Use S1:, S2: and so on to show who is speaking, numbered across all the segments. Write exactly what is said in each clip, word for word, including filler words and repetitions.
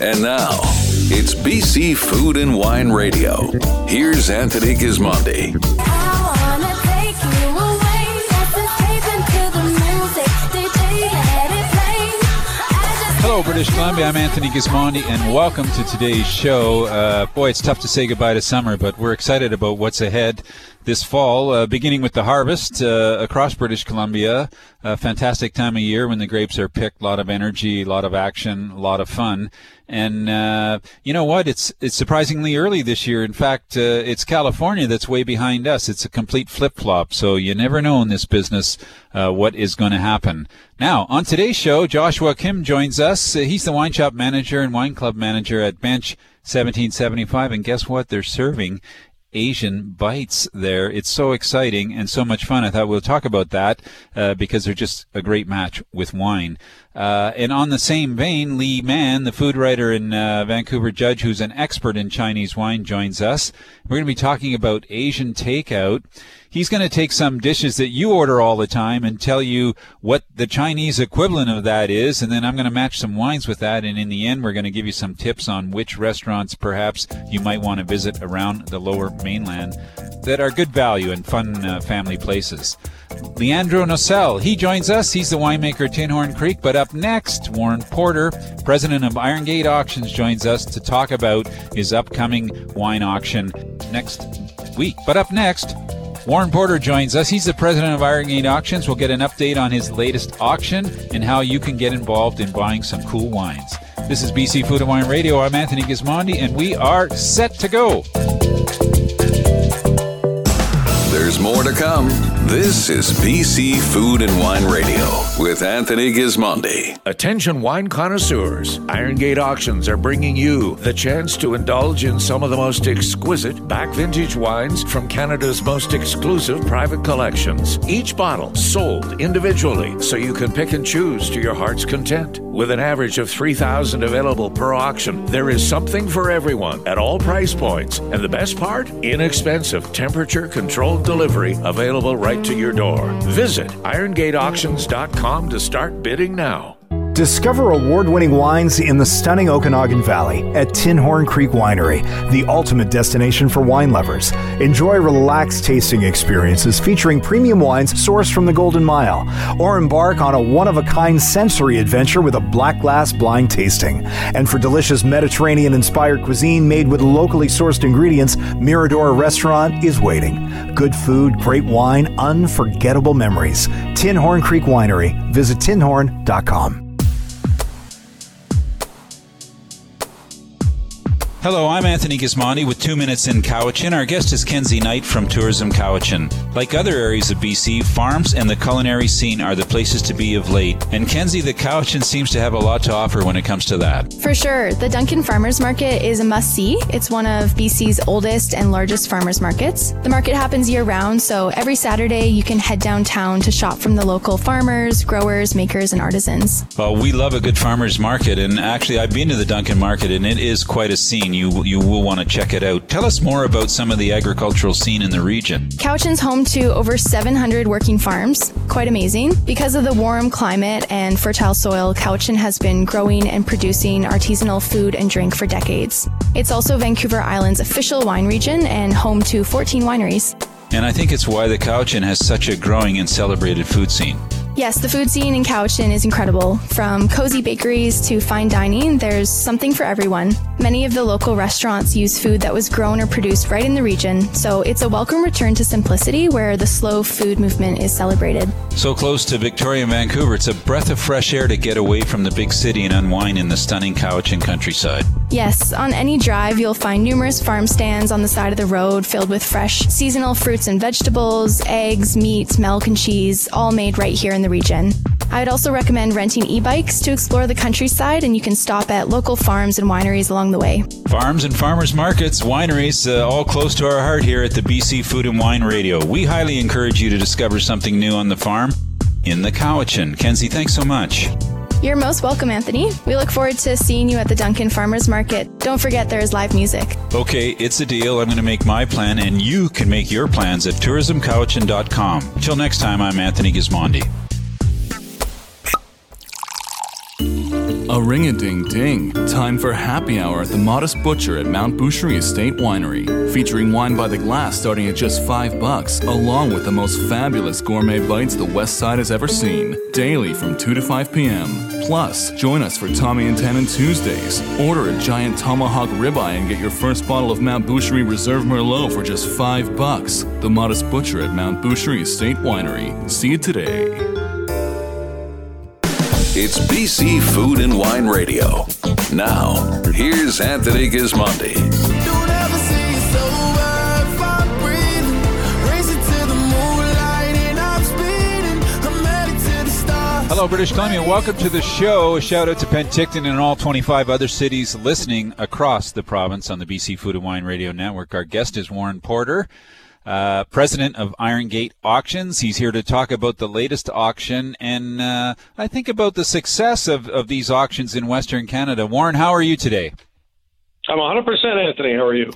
S1: And now, it's B C Food and Wine Radio. Here's Anthony Gismondi.
S2: Hello, British Columbia. I'm Anthony Gismondi, and welcome to today's show. Uh, boy, it's tough to say goodbye to summer, but we're excited about what's ahead this fall, uh, beginning with the harvest uh, across British Columbia. A fantastic time of year when the grapes are picked. A lot of energy, a lot of action, a lot of fun. And uh, you know what? It's it's surprisingly early this year. In fact, uh, it's California that's way behind us. It's a complete flip-flop. So you never know in this business uh, what is going to happen. Now, on today's show, Joshua Kim joins us. Uh, he's the wine shop manager and wine club manager at Bench seventeen seventy-five. And guess what? They're serving Asian bites there. It's so exciting and so much fun. I thought we'll talk about that uh, because they're just a great match with wine. Uh, and on the same vein, Lee Mann, the food writer and uh, Vancouver judge who's an expert in Chinese wine, joins us. We're going to be talking about Asian takeout. He's going to take some dishes that you order all the time and tell you what the Chinese equivalent of that is, and then I'm going to match some wines with that, and in the end we're going to give you some tips on which restaurants perhaps you might want to visit around the Lower Mainland that are good value and fun uh, family places. Leandro Nocel, he joins us. He's the winemaker at Tin Horn Creek. But up next, Warren Porter, president of Iron Gate Auctions, joins us to talk about his upcoming wine auction next week. But up next, Warren Porter joins us. He's the president of Iron Gate Auctions. We'll get an update on his latest auction and how you can get involved in buying some cool wines. This is B C Food and Wine Radio. I'm Anthony Gismondi, and we are set to go.
S1: There's more to come. This is B C Food and Wine Radio with Anthony Gismondi.
S3: Attention wine connoisseurs. Iron Gate Auctions are bringing you the chance to indulge in some of the most exquisite back vintage wines from Canada's most exclusive private collections. Each bottle sold individually so you can pick and choose to your heart's content. With an average of three thousand available per auction, there is something for everyone at all price points. And the best part? Inexpensive, temperature-controlled delivery available right to your door. Visit iron gate auctions dot com to start bidding now.
S4: Discover award-winning wines in the stunning Okanagan Valley at Tin Horn Creek Winery, the ultimate destination for wine lovers. Enjoy relaxed tasting experiences featuring premium wines sourced from the Golden Mile, or embark on a one-of-a-kind sensory adventure with a black glass blind tasting. And for delicious Mediterranean-inspired cuisine made with locally sourced ingredients, Mirador Restaurant is waiting. Good food, great wine, unforgettable memories. Tin Horn Creek Winery. Visit tin horn dot com.
S2: Hello, I'm Anthony Gismondi with Two Minutes in Cowichan. Our guest is Kenzie Knight from Tourism Cowichan. Like other areas of B C, farms and the culinary scene are the places to be of late. And Kenzie, the Cowichan seems to have a lot to offer when it comes to that.
S5: For sure. The Duncan Farmers Market is a must-see. It's one of B C's oldest and largest farmers markets. The market happens year-round, so every Saturday you can head downtown to shop from the local farmers, growers, makers, and artisans.
S2: Well, we love a good farmers market, and actually I've been to the Duncan Market, and it is quite a scene. You you will want to check it out. Tell us more about some of the agricultural scene in the region.
S5: Cowichan's home to over seven hundred working farms. Quite amazing. Because of the warm climate and fertile soil, Cowichan has been growing and producing artisanal food and drink for decades. It's also Vancouver Island's official wine region and home to fourteen wineries.
S2: And I think it's why the Cowichan has such a growing and celebrated food scene.
S5: Yes, the food scene in Cowichan is incredible. From cozy bakeries to fine dining, there's something for everyone. Many of the local restaurants use food that was grown or produced right in the region, so it's a welcome return to simplicity where the slow food movement is celebrated.
S2: So close to Victoria and Vancouver, it's a breath of fresh air to get away from the big city and unwind in the stunning Cowichan countryside.
S5: Yes, on any drive, you'll find numerous farm stands on the side of the road filled with fresh seasonal fruits and vegetables, eggs, meat, milk, and cheese, all made right here in the region. I'd also recommend renting e-bikes to explore the countryside, and you can stop at local farms and wineries along the way.
S2: Farms and farmers markets, wineries, uh, all close to our heart here at the B C Food and Wine Radio. We highly encourage you to discover something new on the farm in the Cowichan. Kenzie, thanks so much.
S5: You're most welcome, Anthony. We look forward to seeing you at the Duncan Farmers Market. Don't forget there is live music.
S2: Okay, it's a deal. I'm going to make my plan, and you can make your plans at tourism cowichan dot com. Till next time, I'm Anthony Gismondi.
S6: A ring-a-ding-ding. Time for happy hour at the Modest Butcher at Mount Boucherie Estate Winery. Featuring wine by the glass starting at just five bucks, along with the most fabulous gourmet bites the West Side has ever seen. Daily from two to five p.m. Plus, join us for Tommy and Tannen Tuesdays. Order a giant tomahawk ribeye and get your first bottle of Mount Boucherie Reserve Merlot for just five bucks. The Modest Butcher at Mount Boucherie Estate Winery. See it today.
S1: It's B C Food and Wine Radio. Now, here's Anthony Gismondi.
S2: Hello, British Columbia. Welcome to the show. A shout out to Penticton and all twenty-five other cities listening across the province on the B C Food and Wine Radio Network. Our guest is Warren Porter, uh, president of Iron Gate Auctions. He's here to talk about the latest auction and uh, I think about the success of, of these auctions in Western Canada. Warren, how are you today?
S7: I'm one hundred percent, Anthony. How are you?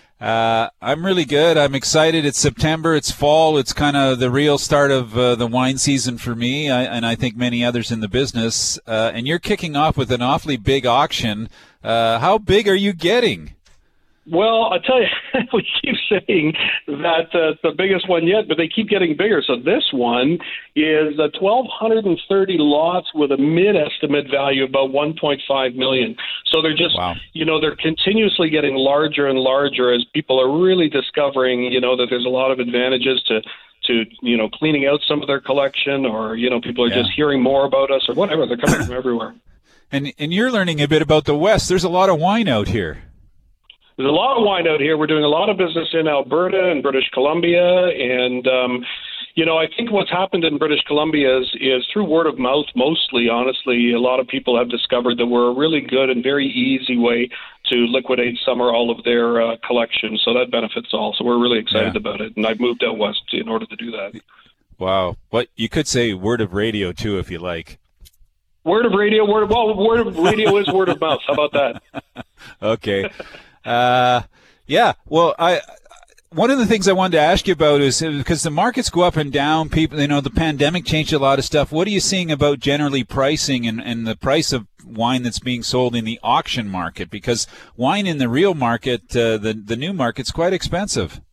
S2: Uh, I'm really good. I'm excited. It's September. It's fall. It's kind of the real start of uh, the wine season for me, I, and I think many others in the business. Uh, and you're kicking off with an awfully big auction. Uh, how big are you getting?
S7: Well, I tell you, we keep saying that uh, it's the biggest one yet, but they keep getting bigger. So this one is uh, twelve thirty lots with a mid-estimate value of about one point five million dollars. So they're just, wow. you know, they're continuously getting larger and larger as people are really discovering, you know, that there's a lot of advantages to, to you know, cleaning out some of their collection, or, you know, people are yeah. just hearing more about us or whatever. They're coming from everywhere.
S2: And, and you're learning a bit about the West. There's a lot of wine out here.
S7: There's a lot of wine out here. We're doing a lot of business in Alberta and British Columbia. And, um, you know, I think what's happened in British Columbia is, is through word of mouth mostly, honestly. A lot of people have discovered that we're a really good and very easy way to liquidate some or all of their uh, collections. So that benefits all. So we're really excited yeah. about it. And I've moved out west in order to do that.
S2: Wow. What you could say word of radio, too, if you like.
S7: Word of radio. Word of, well, word of radio is word of mouth. How about that?
S2: Okay. Uh, yeah, well, I, one of the things I wanted to ask you about is because the markets go up and down, people, you know, the pandemic changed a lot of stuff. What are you seeing about generally pricing and, and the price of wine that's being sold in the auction market? Because wine in the real market, uh, the, the new market's quite expensive.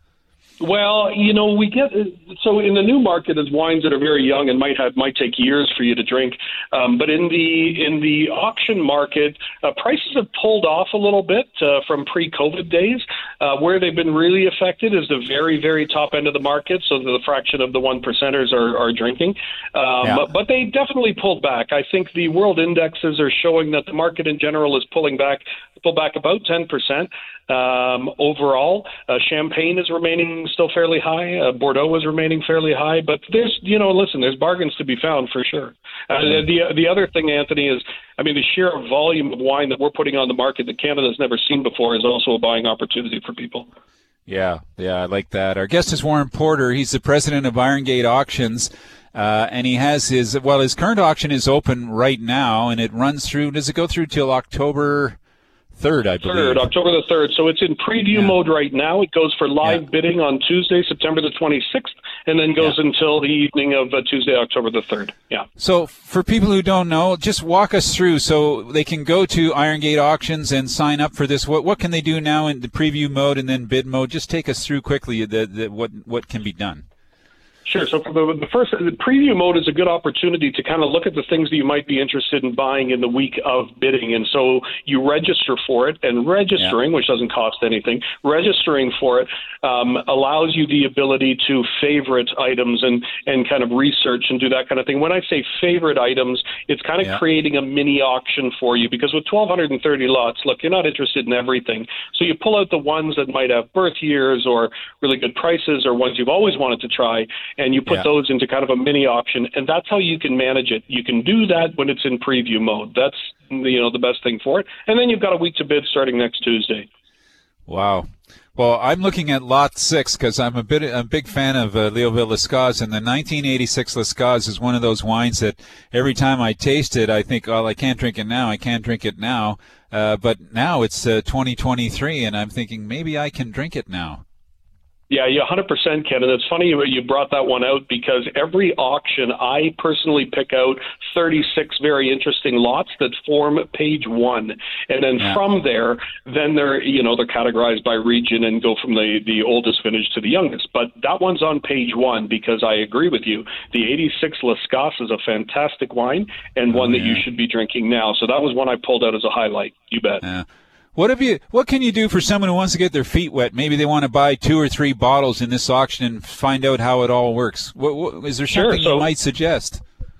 S7: Well, you know, we get so in the new market is wines that are very young and might have might take years for you to drink. Um, but in the in the auction market, uh, prices have pulled off a little bit uh, from pre-COVID days. Uh, where they've been really affected is the very very top end of the market. So the fraction of the one percenters are, are drinking. Um, yeah. but, but they definitely pulled back. I think the world indexes are showing that the market in general is pulling back, pull back about ten percent. Um, overall, uh, Champagne is remaining still fairly high. Uh, Bordeaux is remaining fairly high. But there's, you know, listen, there's bargains to be found for sure. Uh, the the other thing, Anthony, is, I mean, the sheer volume of wine that we're putting on the market that Canada's never seen before is also a buying opportunity for people.
S2: Yeah, yeah, I like that. Our guest is Warren Porter. He's the president of Iron Gate Auctions. Uh, and he has his, well, his current auction is open right now, and it runs through, does it go through till October third, I believe.
S7: Third, October the third. So it's in preview yeah. mode right now. It goes for live yeah. bidding on Tuesday, September the twenty-sixth, and then goes yeah. until the evening of uh, Tuesday, October the third. Yeah.
S2: So for people who don't know, just walk us through so they can go to Iron Gate Auctions and sign up for this. What what can they do now in the preview mode and then bid mode? Just take us through quickly the, the, what what can be done.
S7: Sure. So for the, the first, the preview mode is a good opportunity to kind of look at the things that you might be interested in buying in the week of bidding. And so you register for it, and registering, yeah. which doesn't cost anything, registering for it um, allows you the ability to favorite items and, and kind of research and do that kind of thing. When I say favorite items, it's kind of yeah. creating a mini auction for you, because with twelve thirty lots, look, you're not interested in everything. So you pull out the ones that might have birth years or really good prices or ones you've always wanted to try, and you put yeah. those into kind of a mini auction, and that's how you can manage it. You can do that when it's in preview mode. That's, you know, the best thing for it. And then you've got a week to bid starting next Tuesday.
S2: Wow. Well, I'm looking at Lot six because I'm a bit I'm a big fan of uh, Léoville Lescaz, and the nineteen eighty-six Lescaz is one of those wines that every time I taste it, I think, oh, I can't drink it now. I can't drink it now. Uh, but now it's uh, twenty twenty-three, and I'm thinking maybe I can drink it now.
S7: Yeah, yeah, one hundred percent, Ken. And it's funny you brought that one out because every auction, I personally pick out thirty-six very interesting lots that form page one. And then yeah. from there, then they're, you know, they're categorized by region and go from the, the oldest vintage to the youngest. But that one's on page one because I agree with you. The eighty-six Lascaux is a fantastic wine and oh, one that yeah. you should be drinking now. So that was one I pulled out as a highlight. You bet.
S2: Yeah. What have you? What can you do for someone who wants to get their feet wet? Maybe they want to buy two or three bottles in this auction and find out how it all works. What, what, is there something
S7: sure, so,
S2: you might suggest?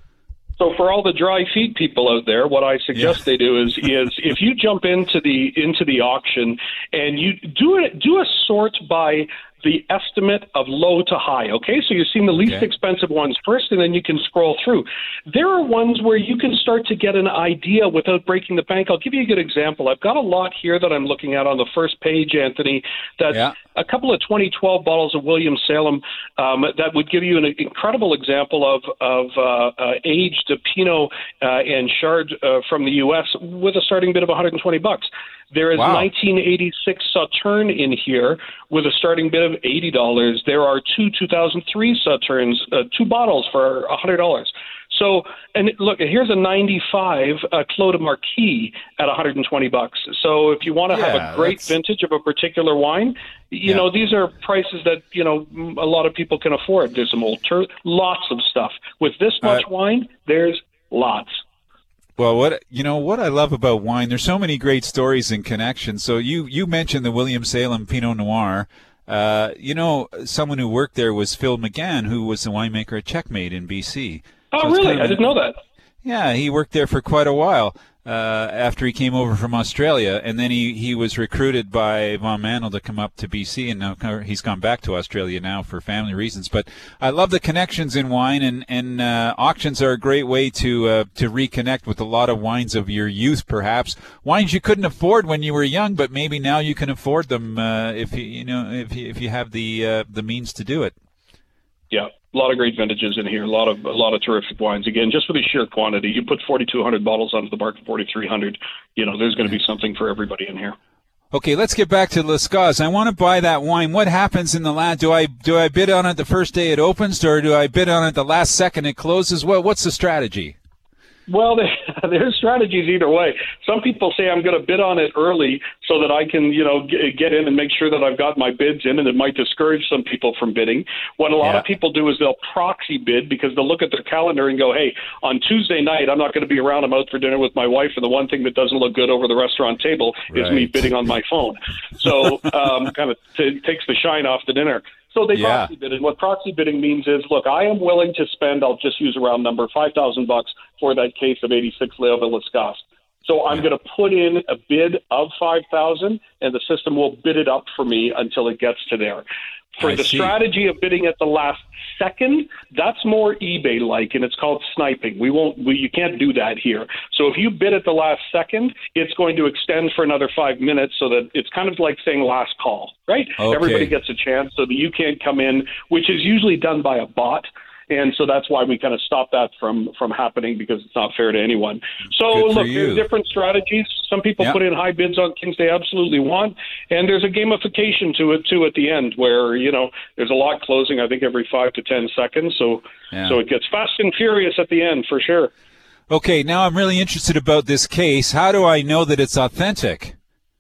S7: So for all the dry feet people out there, what I suggest yeah. they do is is if you jump into the into the auction and you do it do a sort by the estimate of low to high, okay? So you've seen the least okay. expensive ones first, and then you can scroll through. There are ones where you can start to get an idea without breaking the bank. I'll give you a good example. I've got a lot here that I'm looking at on the first page, Anthony, that's yeah. a couple of twenty twelve bottles of William Salem um, that would give you an incredible example of, of uh, uh, aged Pinot uh, and Chard uh, from the U S with a starting bid of one hundred twenty bucks. There is wow. nineteen eighty-six Sauterne in here with a starting bid of eighty dollars. There are two two thousand three Sauternes, uh, two bottles for one hundred dollars. So, and look, here's a ninety-five uh, Clos de Marquis at one hundred twenty bucks. So if you want to yeah, have a great that's... vintage of a particular wine, you yeah. know, these are prices that, you know, a lot of people can afford. There's some old tur- lots of stuff. With this much uh, wine, there's lots.
S2: Well, what you know, what I love about wine, there's so many great stories and connections. So you, you mentioned the William Salem Pinot Noir. Uh, you know, someone who worked there was Phil McGann, who was the winemaker at Checkmate in B C.
S7: Oh,
S2: so
S7: really?
S2: Kind of
S7: I didn't know that.
S2: Yeah, he worked there for quite a while uh, after he came over from Australia, and then he, he was recruited by Von Manel to come up to B C, and now he's gone back to Australia now for family reasons. But I love the connections in wine, and, and uh, auctions are a great way to uh, to reconnect with a lot of wines of your youth, perhaps wines you couldn't afford when you were young, but maybe now you can afford them uh, if you you know if you, if you have the uh, the means to do it.
S7: Yeah. A lot of great vintages in here. A lot of a lot of terrific wines. Again, just for the sheer quantity, you put forty-two hundred bottles onto the market, forty-three hundred. You know, there's going to be something for everybody in here.
S2: Okay, let's get back to Lascaux. I want to buy that wine. What happens in the last? Do I do I bid on it the first day it opens, or do I bid on it the last second it closes? What what's the strategy?
S7: Well, there's strategies either way. Some people say I'm going to bid on it early so that I can, you know, get in and make sure that I've got my bids in, and it might discourage some people from bidding. What a lot yeah. of people do is they'll proxy bid because they'll look at their calendar and go, hey, on Tuesday night, I'm not going to be around. I'm out for dinner with my wife, and the one thing that doesn't look good over the restaurant table right. is me bidding on my phone. So um, kind of t- takes the shine off the dinner. So they yeah. proxy bid, and what proxy bidding means is, look, I am willing to spend, I'll just use a round number, five thousand bucks for that case of eighty-six Léoville Lascaux. So I'm yeah. going to put in a bid of five thousand, and the system will bid it up for me until it gets to there. For I the see. strategy of bidding at the last second, that's more eBay-like, and it's called sniping. We won't, we, you can't do that here. So if you bid at the last second, it's going to extend for another five minutes, so that it's kind of like saying last call, right?
S2: Okay.
S7: Everybody gets a chance, so that you can't come in, which is usually done by a bot. And so that's why we kind of stop that from, from happening, because it's not fair to anyone. So, look, you. there's different strategies. Some people yep. put in high bids on things they absolutely want, and there's a gamification to it, too, at the end, where, you know, there's a lot closing, I think, every five to ten seconds. So, yeah. so it gets fast and furious at the end, for sure.
S2: Okay, now I'm really interested about this case. How do I know that it's authentic?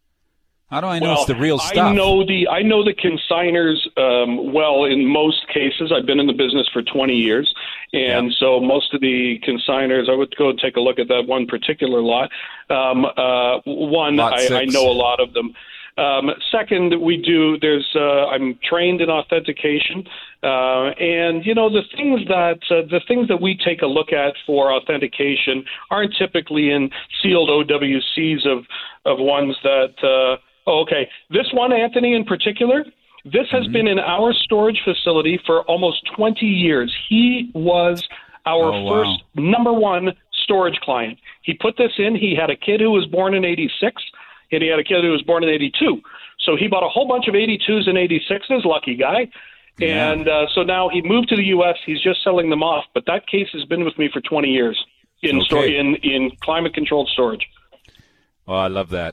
S2: How do I know
S7: well,
S2: it's the real stuff?
S7: I know the I know the consigners um, well in most cases. I've been in the business for twenty years, and yeah. so most of the consigners, I would go and take a look at that one particular lot. Um, uh, one, lot I, I know a lot of them. Um, second, we do. There's. Uh, I'm trained in authentication, uh, and you know the things that uh, the things that we take a look at for authentication aren't typically in sealed O W Cs of of ones that. Uh, Oh, okay. This one, Anthony, in particular, this has mm-hmm. been in our storage facility for almost twenty years. He was our
S2: oh,
S7: first
S2: wow. number
S7: one storage client. He put this in. He had a kid who was born in eighty-six, and he had a kid who was born in eighty-two. So he bought a whole bunch of eighty-twos and eighty-sixes, lucky guy. Yeah. And uh, so now he moved to the U S. He's just selling them off. But that case has been with me for twenty years in, okay. store, in, in climate-controlled storage.
S2: Oh, I love that.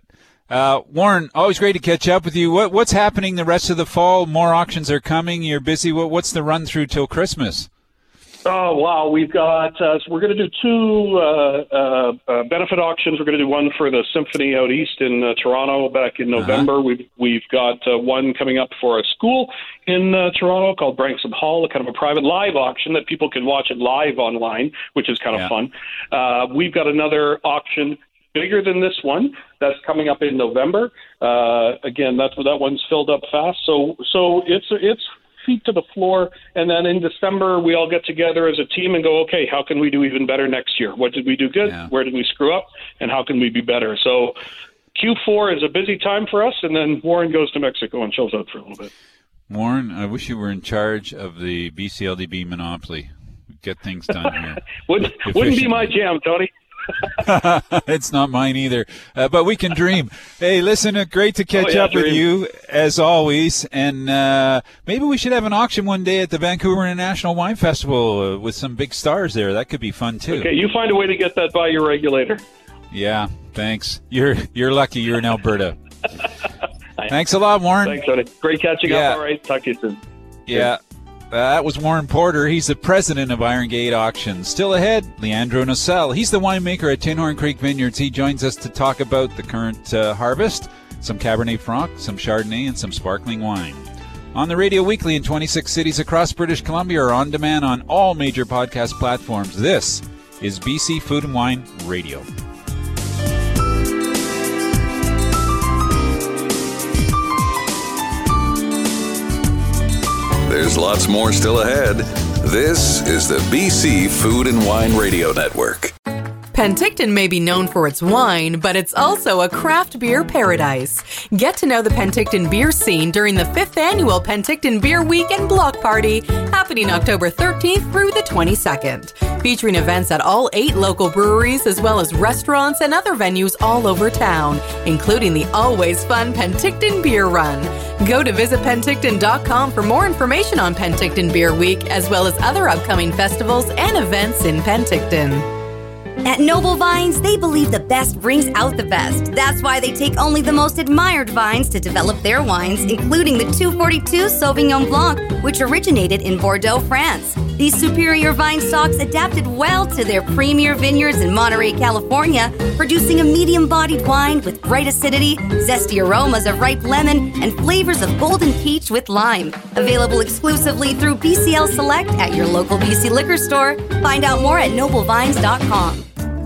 S2: Uh, Warren, always great to catch up with you. What, what's happening the rest of the fall? More auctions are coming. You're busy. What, what's the run through till Christmas?
S7: Oh, wow. We've got, uh, so we're going to do two uh, uh, uh, benefit auctions. We're going to do one for the Symphony out east in uh, Toronto back in November. Uh-huh. We've, we've got uh, one coming up for a school in uh, Toronto called Branksome Hall, a kind of a private live auction that people can watch it live online, which is kind of yeah. fun. Uh, we've got another auction bigger than this one that's coming up in November. Uh, again, that's that one's filled up fast. So, so it's it's. feet to the floor, and then in December we all get together as a team and go, okay, how can we do even better next year? What did we do good? Yeah. Where did we screw up? And how can we be better? So Q four is a busy time for us, and then Warren goes to Mexico and chills out for a little bit.
S2: Warren, I wish you were in charge of the B C L D B monopoly. Get things done here.
S7: wouldn't, wouldn't be my jam, Tony.
S2: It's not mine either, uh, but we can dream. Hey, listen, uh, great to catch oh, yeah, up dream. with you as always, and uh, maybe we should have an auction one day at the Vancouver International Wine Festival uh, with some big stars there. That could be fun too.
S7: Okay, you find a way to get that by your regulator.
S2: Yeah, thanks. You're you're lucky you're in Alberta. Thanks a lot, Warren.
S7: Thanks, Tony. Great catching yeah. up. All right, talk to you soon.
S2: Yeah. Uh, that was Warren Porter. He's the president of Iron Gate Auctions. Still ahead, Leandro Nocel. He's the winemaker at Tinhorn Creek Vineyards. He joins us to talk about the current uh, harvest, some Cabernet Franc, some Chardonnay, and some sparkling wine. On the Radio Weekly in twenty-six cities across British Columbia or on demand on all major podcast platforms. This is B C Food and Wine Radio.
S1: There's lots more still ahead. This is the B C Food and Wine Radio Network.
S8: Penticton may be known for its wine, but it's also a craft beer paradise. Get to know the Penticton beer scene during the fifth annual Penticton Beer Week and Block Party, happening October thirteenth through the twenty-second. Featuring events at all eight local breweries, as well as restaurants and other venues all over town, including the always fun Penticton Beer Run. Go to visit penticton dot com for more information on Penticton Beer Week, as well as other upcoming festivals and events in Penticton.
S9: At Noble Vines, they believe the best brings out the best. That's why they take only the most admired vines to develop their wines, including the two forty-two Sauvignon Blanc, which originated in Bordeaux, France. These superior vine stocks adapted well to their premier vineyards in Monterey, California, producing a medium-bodied wine with bright acidity, zesty aromas of ripe lemon, and flavors of golden peach with lime. Available exclusively through B C L Select at your local B C liquor store. Find out more at noble vines dot com.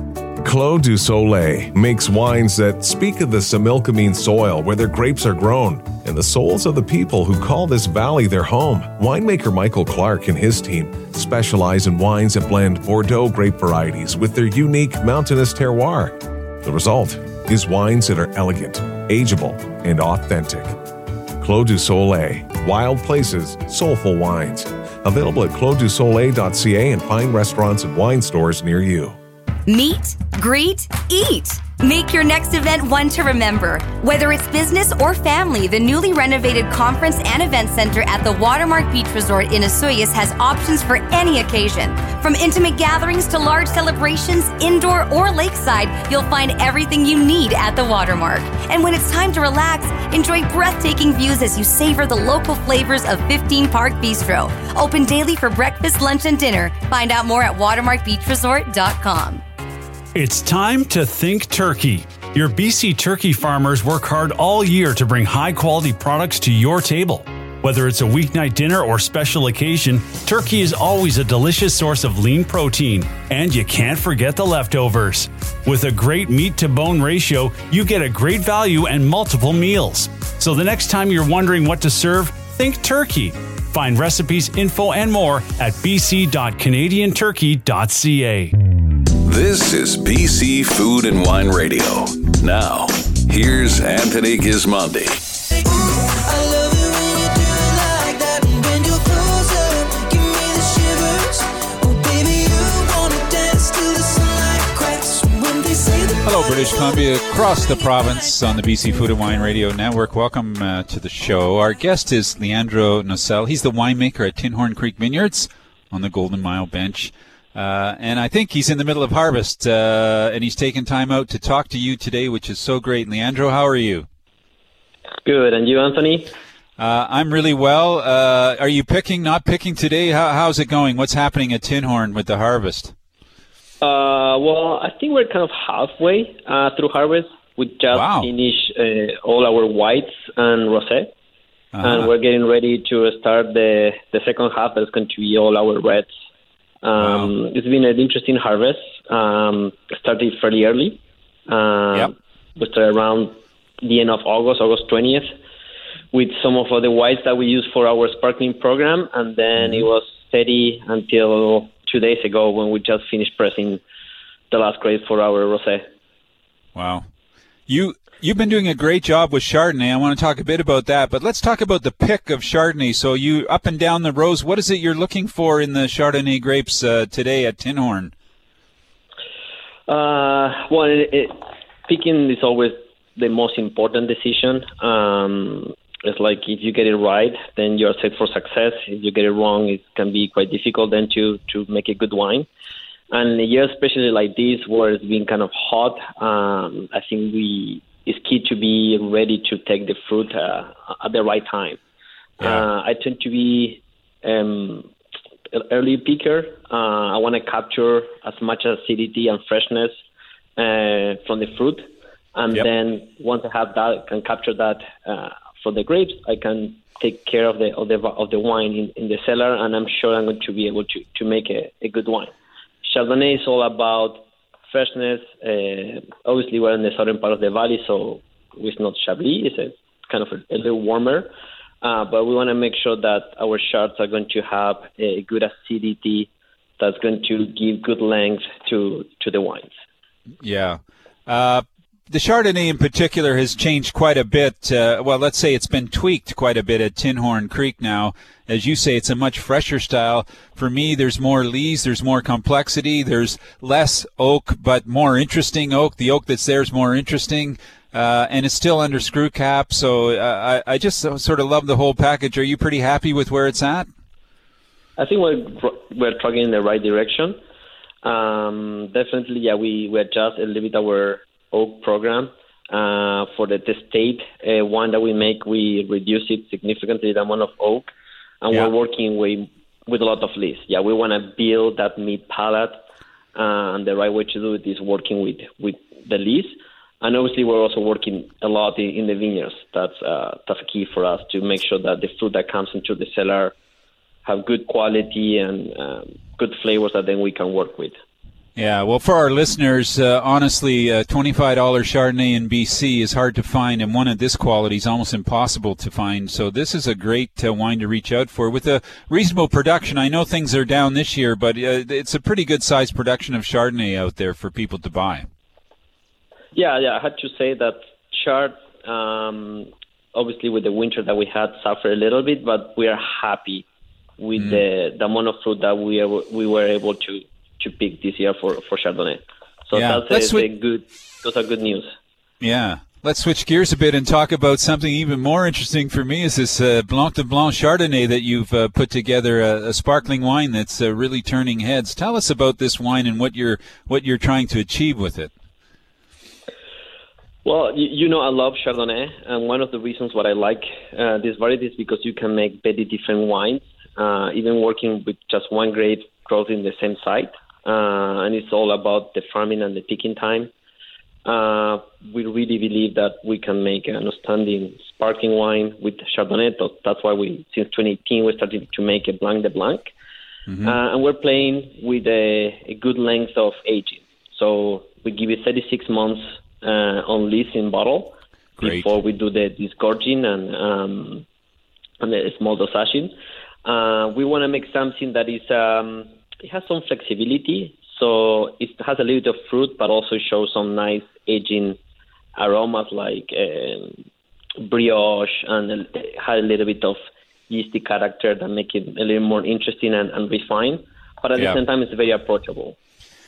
S10: Clos du Soleil makes wines that speak of the Similkameen soil where their grapes are grown and the souls of the people who call this valley their home. Winemaker Michael Clark and his team specialize in wines that blend Bordeaux grape varieties with their unique mountainous terroir. The result is wines that are elegant, ageable, and authentic. Clos du Soleil, wild places, soulful wines. Available at clos du soleil dot c a and fine restaurants and wine stores near you.
S9: Meet, greet, eat. Make your next event one to remember. Whether it's business or family, the newly renovated Conference and Event Center at the Watermark Beach Resort in Osoyoos has options for any occasion. From intimate gatherings to large celebrations, indoor or lakeside, you'll find everything you need at the Watermark. And when it's time to relax, enjoy breathtaking views as you savor the local flavors of fifteen Park Bistro. Open daily for breakfast, lunch, and dinner. Find out more at watermark beach resort dot com.
S11: It's time to think turkey. Your B C turkey farmers work hard all year to bring high-quality products to your table. Whether it's a weeknight dinner or special occasion, turkey is always a delicious source of lean protein, and you can't forget the leftovers. With a great meat-to-bone ratio, you get a great value and multiple meals. So the next time you're wondering what to serve, think turkey. Find recipes, info, and more at b c dot canadian turkey dot c a.
S1: This is B C Food and Wine Radio. Now, here's Anthony Gismondi.
S2: Hello, British Columbia, across the province on the B C Food and Wine Radio Network. Welcome uh, to the show. Our guest is Leandro Nocel. He's the winemaker at Tinhorn Creek Vineyards on the Golden Mile Bench. Uh, and I think he's in the middle of harvest, uh, and he's taken time out to talk to you today, which is so great. Leandro, how are you?
S12: Good. And you, Anthony?
S2: Uh, I'm really well. Uh, are you picking, not picking today? How, how's it going? What's happening at Tinhorn with the harvest?
S12: Uh, well, I think we're kind of halfway uh, through harvest. We just
S2: wow.
S12: finished uh, all our whites and rosé,
S2: uh-huh.
S12: and we're getting ready to start the, the second half. That's going to be all our reds. Um, wow. It's been an interesting harvest. Um, started fairly early. Um,
S2: yep.
S12: We started around the end of August, August twentieth, with some of the whites that we use for our sparkling program, and then mm-hmm. it was steady until two days ago when we just finished pressing the last grade for our rosé.
S2: Wow. You, you've been doing a great job with Chardonnay. I want to talk a bit about that, but let's talk about the pick of Chardonnay. So you up and down the rows, what is it you're looking for in the Chardonnay grapes uh, today at Tinhorn?
S12: Uh, well, it, it, picking is always the most important decision. Um, it's like if you get it right, then you're set for success. If you get it wrong, it can be quite difficult then to, to make a good wine. And a year especially like this, where it's been kind of hot, um, I think we it's key to be ready to take the fruit uh, at the right time.
S2: Yeah.
S12: Uh, I tend to be um, an early picker. Uh, I want to capture as much acidity and freshness uh, from the fruit. And
S2: yep.
S12: then once I have that, can capture that uh, for the grapes, I can take care of the of the of the wine in, in the cellar, and I'm sure I'm going to be able to, to make a, a good wine. Chardonnay is all about freshness. Uh, obviously, we're in the southern part of the valley, so it's not Chablis. It's a kind of a, a little warmer, uh, but we want to make sure that our Chards are going to have a good acidity that's going to give good length to to the wines.
S2: Yeah. Uh, The Chardonnay in particular has changed quite a bit. Uh, well, let's say it's been tweaked quite a bit at Tinhorn Creek now. As you say, it's a much fresher style. For me, there's more lees, there's more complexity, there's less oak, but more interesting oak. The oak that's there is more interesting, uh, and it's still under screw cap. So uh, I, I just sort of love the whole package. Are you pretty happy with where it's at?
S12: I think we're, we're tracking in the right direction. Um, definitely, yeah, we, we adjust a little bit our oak program. Uh, for the, the state uh, wine that we make, we reduce it significantly, the amount of oak, and yeah. we're working with, with a lot of lees. Yeah, we want to build that meat palate, uh, and the right way to do it is working with, with the lees. And obviously, we're also working a lot in, in the vineyards. That's uh, that's key for us to make sure that the fruit that comes into the cellar have good quality and um, good flavors that then we can work with.
S2: Yeah, well, for our listeners, uh, honestly, uh, twenty-five dollars Chardonnay in B C is hard to find, and one of this quality is almost impossible to find. So this is a great uh, wine to reach out for. With a reasonable production, I know things are down this year, but uh, it's a pretty good-sized production of Chardonnay out there for people to buy.
S12: Yeah, yeah, I had to say that Chard, um, obviously with the winter that we had, suffered a little bit, but we are happy with mm. the, the amount of fruit that we are, we were able to to pick this year for, for Chardonnay. So
S2: yeah,
S12: that's a, a good, those are good news.
S2: Yeah. Let's switch gears a bit and talk about something even more interesting for me is this uh, Blanc de Blanc Chardonnay that you've uh, put together, a, a sparkling wine that's uh, really turning heads. Tell us about this wine and what you're, what you're trying to achieve with it.
S12: Well, you, you know I love Chardonnay, and one of the reasons why I like uh, this variety is because you can make very different wines, uh, even working with just one grape grows in the same site. Uh, and it's all about the farming and the picking time. Uh, we really believe that we can make an outstanding sparkling wine with Chardonnay. That's why we, since twenty eighteen, we started to make a Blanc de Blanc. Mm-hmm. Uh, and we're playing with a, a good length of aging. So we give it thirty-six months uh, on lease in bottle
S2: Great.
S12: Before we do the disgorging and, um, and the small dosaging. Uh, we want to make something that is... Um, It has some flexibility, so it has a little bit of fruit, but also shows some nice aging aromas like um, brioche, and it has a little bit of yeasty character that make it a little more interesting and, and refined. But at yeah. the same time, it's very approachable.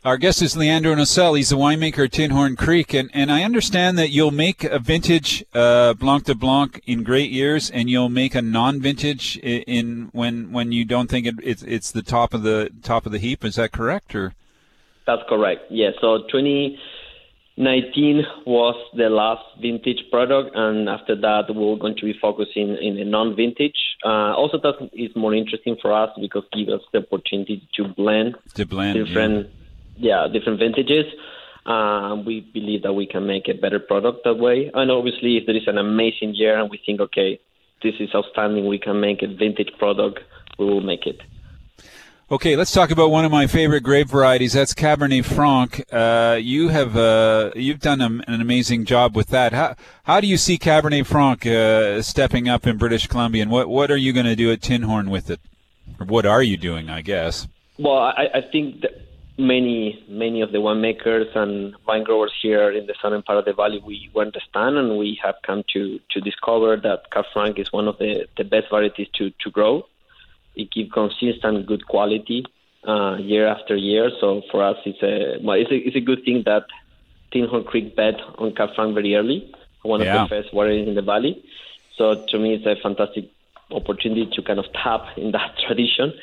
S2: Our guest is Leandro Nocel. He's the winemaker at Tinhorn Creek, and, and I understand that you'll make a vintage uh, Blanc de Blanc in great years, and you'll make a non-vintage in, in when when you don't think it, it's it's the top of the top of the heap. Is that correct? Or
S12: that's correct. Yeah. So twenty nineteen was the last vintage product, and after that we're going to be focusing in a non-vintage. Uh, also, that is more interesting for us because it gives us the opportunity to blend
S2: to blend
S12: different. Yeah. Yeah, different vintages. Um, we believe that we can make a better product that way. And obviously, if there is an amazing year and we think, okay, this is outstanding, we can make a vintage product, we will make it.
S2: Okay, let's talk about one of my favorite grape varieties. That's Cabernet Franc. Uh, you have uh, you've done a, an amazing job with that. How how do you see Cabernet Franc uh, stepping up in British Columbia, and what what are you going to do at Tinhorn with it, or what are you doing? I guess.
S12: Well, I, I think that many many of the winemakers and wine growers here in the southern part of the valley, we understand and we have come to, to discover that Cab Franc is one of the, the best varieties to, to grow. It gives consistent good quality uh, year after year. So for us, it's a well, it's a, it's a good thing that Tinhorn Creek bet on Cab Franc very early, one
S2: yeah.
S12: of the first varieties in the valley. So to me, it's a fantastic opportunity to kind of tap in that tradition.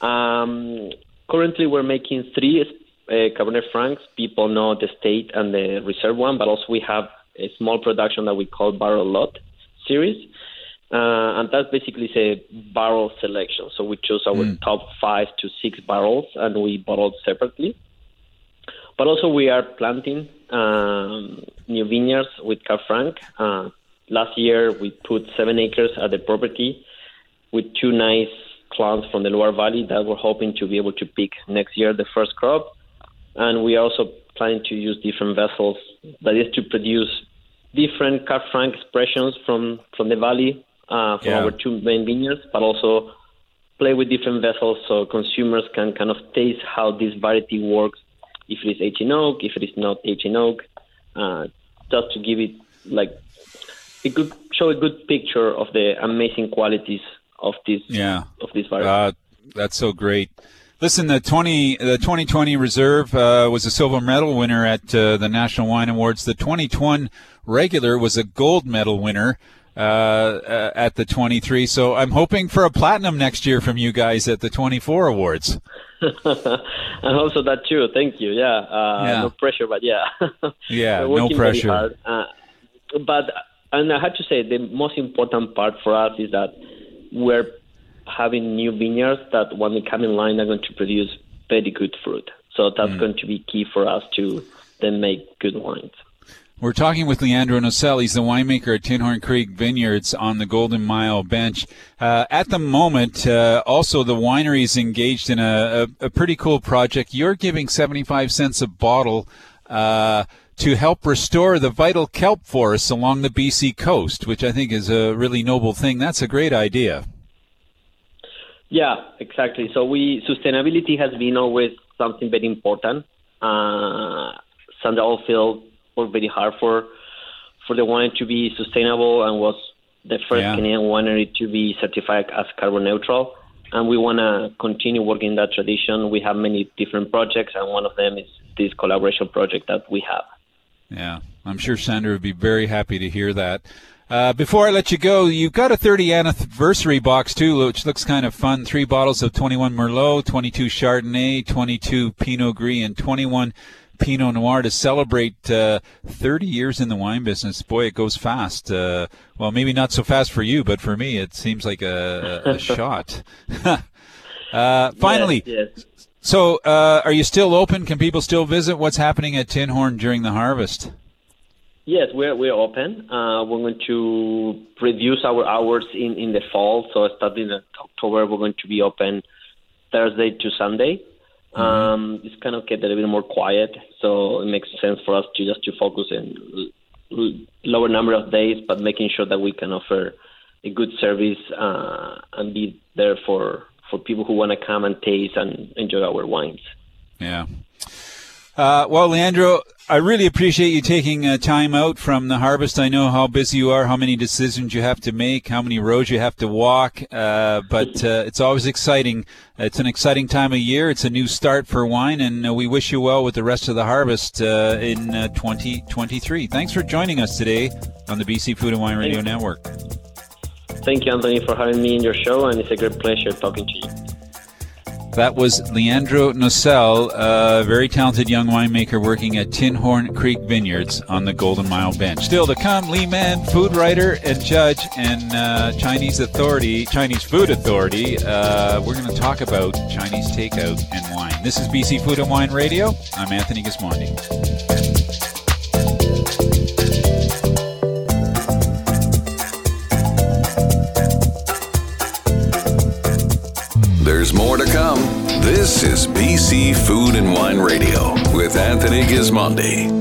S12: Um, Currently, we're making three uh, Cabernet Francs. People know the state and the reserve one, but also we have a small production that we call Barrel Lot series. Uh, and that basically is a barrel selection. So we choose our mm. top five to six barrels, and we bottle separately. But also we are planting um, new vineyards with Cab Franc. Uh, last year, we put seven acres at the property with two nice clones from the Loire Valley that we're hoping to be able to pick next year, the first crop. And we are also planning to use different vessels, that is to produce different Cab Franc expressions from, from the valley, uh, from
S2: yeah.
S12: our two main vineyards, but also play with different vessels so consumers can kind of taste how this variety works, if it is eighteen oak, if it is not eighteen oak, uh, just to give it like a good, show a good picture of the amazing qualities of this
S2: yeah.
S12: of this variety.
S2: Uh, that's so great. Listen, the twenty the twenty twenty Reserve uh, was a silver medal winner at uh, the National Wine Awards. The twenty twenty regular was a gold medal winner uh, uh, at the twenty-three. So I'm hoping for a platinum next year from you guys at the twenty-four awards.
S12: And also that too. Thank you. Yeah. Uh,
S2: yeah.
S12: No pressure, but yeah.
S2: yeah. No pressure.
S12: Uh, but and I have to say the most important part for us is that we're having new vineyards that when they come in line are going to produce very good fruit. So that's mm. going to be key for us to then make good wines.
S2: We're talking with Leandro Nocel. He's the winemaker at Tinhorn Creek Vineyards on the Golden Mile Bench. Uh, at the moment, uh, also the winery is engaged in a, a, a pretty cool project. You're giving seventy-five cents a bottle uh, to help restore the vital kelp forests along the B C coast, which I think is a really noble thing. That's a great idea.
S12: Yeah, exactly. So we sustainability has been always something very important. Uh, Sandra Oldfield worked very hard for for the wine to be sustainable and was the first yeah. Canadian winery to be certified as carbon neutral. And we want to continue working that tradition. We have many different projects, and one of them is this collaboration project that we have.
S2: Yeah, I'm sure Sandra would be very happy to hear that. Uh, before I let you go, you've got a thirtieth anniversary box, too, which looks kind of fun. Three bottles of twenty-one Merlot, twenty-two Chardonnay, twenty-two Pinot Gris, and twenty-one Pinot Noir to celebrate uh, thirty years in the wine business. Boy, it goes fast. Uh, well, maybe not so fast for you, but for me, it seems like a, a shot. uh, finally,
S12: yes, yes.
S2: So uh, are you still open? Can people still visit? What's happening at Tinhorn during the harvest?
S12: Yes, we're we're open. Uh, we're going to reduce our hours in, in the fall. So starting in October, we're going to be open Thursday to Sunday. Mm-hmm. Um, it's kind of get a little bit more quiet, so it makes sense for us to just to focus in l- lower number of days, but making sure that we can offer a good service uh, and be there for, for people who want to come and taste and enjoy our wines.
S2: Yeah. Uh, well, Leandro, I really appreciate you taking uh, time out from the harvest. I know how busy you are, how many decisions you have to make, how many roads you have to walk, uh, but uh, it's always exciting. It's an exciting time of year. It's a new start for wine, and uh, we wish you well with the rest of the harvest uh, in uh, twenty twenty-three. Thanks for joining us today on the B C Food and Wine Radio Network.
S12: Thank you, Anthony, for having me in your show, and it's a great pleasure talking to you.
S2: That was Leandro Nocel, a very talented young winemaker working at Tin Horn Creek Vineyards on the Golden Mile Bench. Still to come, Lee Mann, food writer and judge and uh, Chinese authority, Chinese food authority. Uh, we're going to talk about Chinese takeout and wine. This is B C Food and Wine Radio. I'm Anthony Gismondi.
S1: There's more to come. This is B C Food and Wine Radio with Anthony Gismondi.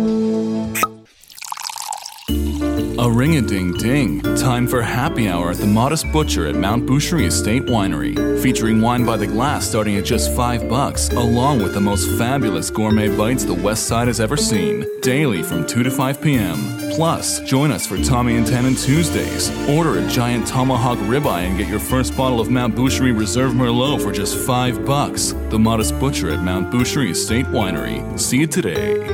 S6: A ring-a-ding-ding. Time for happy hour at the Modest Butcher at Mount Boucherie Estate Winery. Featuring wine by the glass starting at just five bucks, along with the most fabulous gourmet bites the West Side has ever seen. Daily from two to five p.m. Plus, join us for Tommy and Tannen Tuesdays. Order a giant tomahawk ribeye and get your first bottle of Mount Boucherie Reserve Merlot for just five bucks. The Modest Butcher at Mount Boucherie Estate Winery. See you today.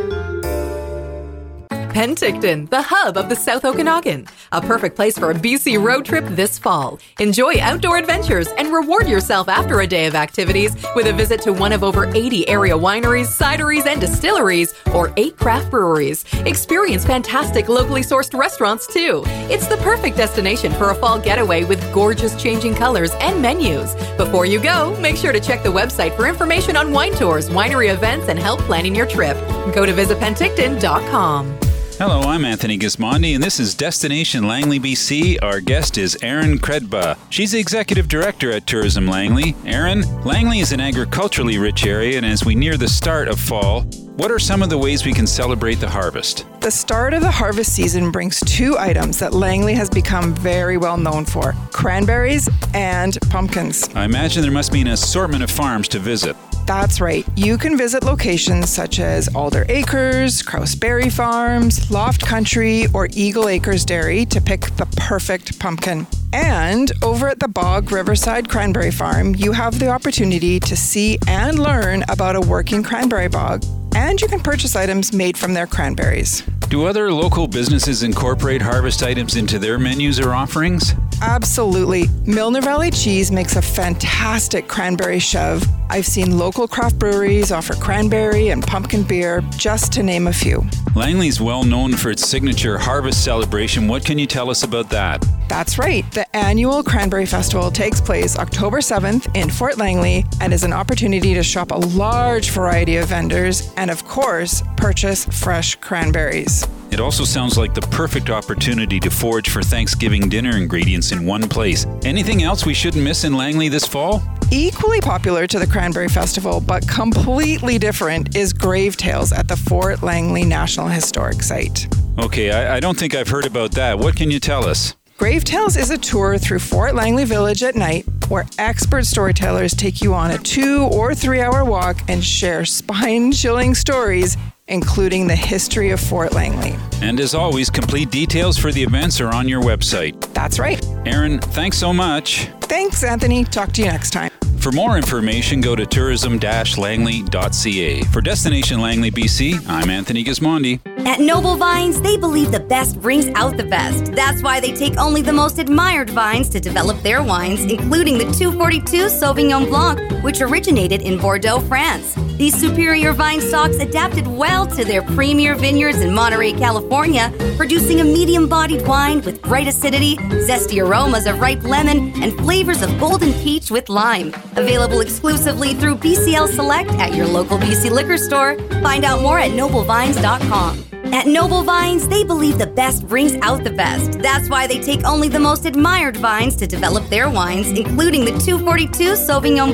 S8: Penticton, the hub of the South Okanagan. A perfect place for a B C road trip this fall. Enjoy outdoor adventures and reward yourself after a day of activities with a visit to one of over eighty area wineries, cideries, and distilleries, or eight craft breweries. Experience fantastic locally sourced restaurants, too. It's the perfect destination for a fall getaway with gorgeous changing colors and menus. Before you go, make sure to check the website for information on wine tours, winery events, and help planning your trip. Go to visit penticton dot com.
S2: Hello, I'm Anthony Gismondi, and this is Destination Langley, B C. Our guest is Erin Kredba. She's the Executive Director at Tourism Langley. Erin, Langley is an agriculturally rich area, and as we near the start of fall, what are some of the ways we can celebrate the harvest?
S13: The start of the harvest season brings two items that Langley has become very well known for: cranberries and pumpkins.
S2: I imagine there must be an assortment of farms to visit.
S13: That's right. You can visit locations such as Alder Acres, Kraus Berry Farms, Loft Country, or Eagle Acres Dairy to pick the perfect pumpkin. And over at the Bog Riverside Cranberry Farm, you have the opportunity to see and learn about a working cranberry bog. And you can purchase items made from their cranberries.
S2: Do other local businesses incorporate harvest items into their menus or offerings?
S13: Absolutely. Milner Valley Cheese makes a fantastic cranberry shove. I've seen local craft breweries offer cranberry and pumpkin beer, just to name a few.
S2: Langley's well known for its signature harvest celebration. What can you tell us about that?
S13: That's right. The annual Cranberry Festival takes place October seventh in Fort Langley and is an opportunity to shop a large variety of vendors and, of course, purchase fresh cranberries.
S2: It also sounds like the perfect opportunity to forage for Thanksgiving dinner ingredients in one place. Anything else we shouldn't miss in Langley this fall?
S13: Equally popular to the Cranberry Festival, but completely different, is Grave Tales at the Fort Langley National Historic Site.
S2: Okay, I, I don't think I've heard about that. What can you tell us?
S13: Grave Tales is a tour through Fort Langley Village at night where expert storytellers take you on a two or three hour walk and share spine-chilling stories, including the history of Fort Langley.
S2: And as always, complete details for the events are on your website.
S13: That's right.
S2: Erin, thanks so much.
S13: Thanks, Anthony. Talk to you next time.
S2: For more information, go to tourism dash langley dot c a. For Destination Langley, B C, I'm Anthony Gismondi.
S9: At Noble Vines, they believe the best brings out the best. That's why they take only the most admired vines to develop their wines, including the two forty-two Sauvignon Blanc, which originated in Bordeaux, France. These superior vine stocks adapted well to their premier vineyards in Monterey, California, producing a medium-bodied wine with bright acidity, zesty aromas of ripe lemon, and flavors of golden peach with lime. Available exclusively through B C L Select at your local B C liquor store. Find out more at noble vines dot com. At Noble Vines, they believe the best brings out the best. That's why they take only the most admired vines to develop their wines, including the two forty-two Sauvignon Blanc,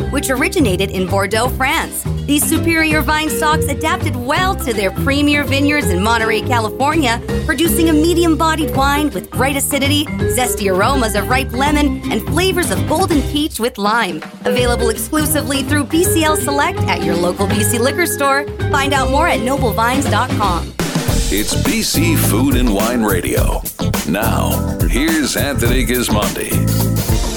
S9: which originated in Bordeaux, France. These superior vine stocks adapted well to their premier vineyards in Monterey, California, producing a medium-bodied wine with bright acidity, zesty aromas of ripe lemon, and flavors of golden peach with lime. Available exclusively through B C L Select at your local B C liquor store. Find out more at noble vines dot com.
S1: It's B C Food and Wine Radio. Now, here's Anthony Gismondi.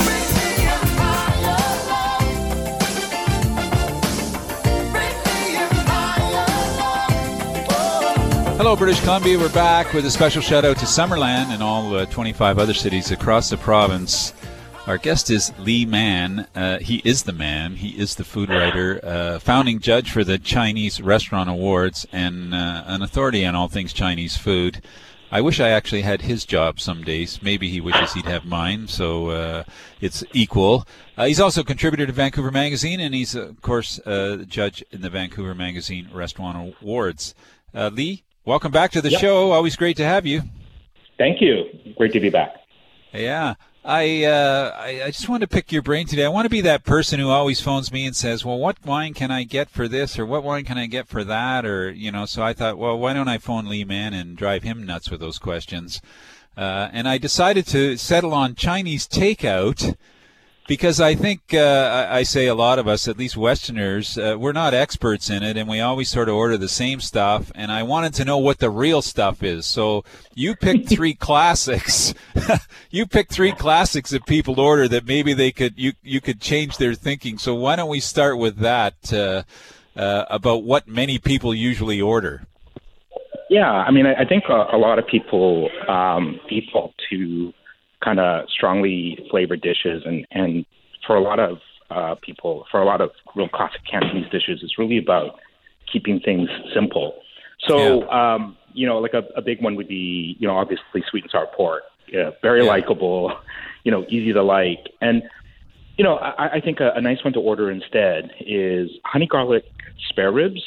S2: Hello, British Columbia. We're back with a special shout-out to Summerland and all uh, twenty-five other cities across the province. Our guest is Lee Mann. Uh, he is the man. He is the food writer, uh, founding judge for the Chinese Restaurant Awards, and uh, an authority on all things Chinese food. I wish I actually had his job some days. Maybe he wishes he'd have mine, so uh, it's equal. Uh, he's also a contributor to Vancouver Magazine, and he's, of course, a uh, judge in the Vancouver Magazine Restaurant Awards. Uh, Lee, welcome back to the yep. show. Always great to have you.
S14: Thank you. Great to be back.
S2: Yeah. I, uh, I I just want to pick your brain today. I want to be that person who always phones me and says, well, what wine can I get for this, or what wine can I get for that, or, you know, so I thought, well, why don't I phone Lee Mann and drive him nuts with those questions? Uh, and I decided to settle on Chinese takeout because I think, uh, I say a lot of us, at least Westerners, uh, we're not experts in it, and we always sort of order the same stuff, and I wanted to know what the real stuff is. So you picked three classics. You picked three classics that people order that maybe they could you you could change their thinking. So why don't we start with that, uh, uh, about what many people usually order?
S14: Yeah, I mean, I, I think a, a lot of people um, default to kind of strongly flavored dishes, and, and for a lot of uh, people, for a lot of real classic Cantonese dishes, it's really about keeping things simple. So, yeah. um, you know, like a, a big one would be, you know, obviously sweet and sour pork. Yeah, very yeah. likable, you know, easy to like. And, you know, I, I think a, a nice one to order instead is honey garlic spare ribs,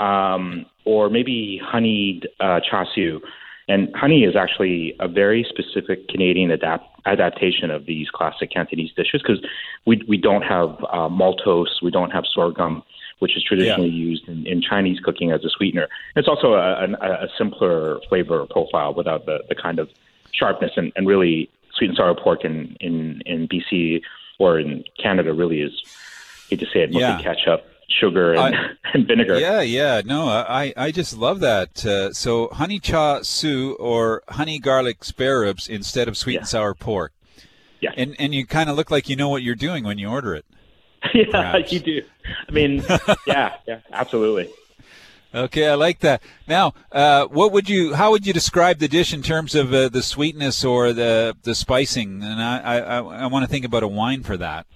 S14: um, or maybe honeyed uh, char siu. And honey is actually a very specific Canadian adapt- adaptation of these classic Cantonese dishes, because we we don't have uh, maltose, we don't have sorghum, which is traditionally yeah. used in, in Chinese cooking as a sweetener. It's also a, a, a simpler flavor profile without the, the kind of sharpness, and, and really sweet and sour pork in, in, in B C or in Canada really is, I hate to say it, mostly yeah. ketchup, sugar, and, I, and vinegar.
S2: Yeah, yeah. No, I, I just love that. Uh, so honey cha su or honey garlic spare ribs instead of sweet yeah. and sour pork.
S14: Yeah.
S2: And and you kind of look like you know what you're doing when you order it.
S14: Yeah, perhaps. You do. I mean, yeah, yeah, absolutely.
S2: Okay, I like that. Now, uh, what would you? How would you describe the dish in terms of uh, the sweetness or the the spicing? And I I, I want to think about a wine for that.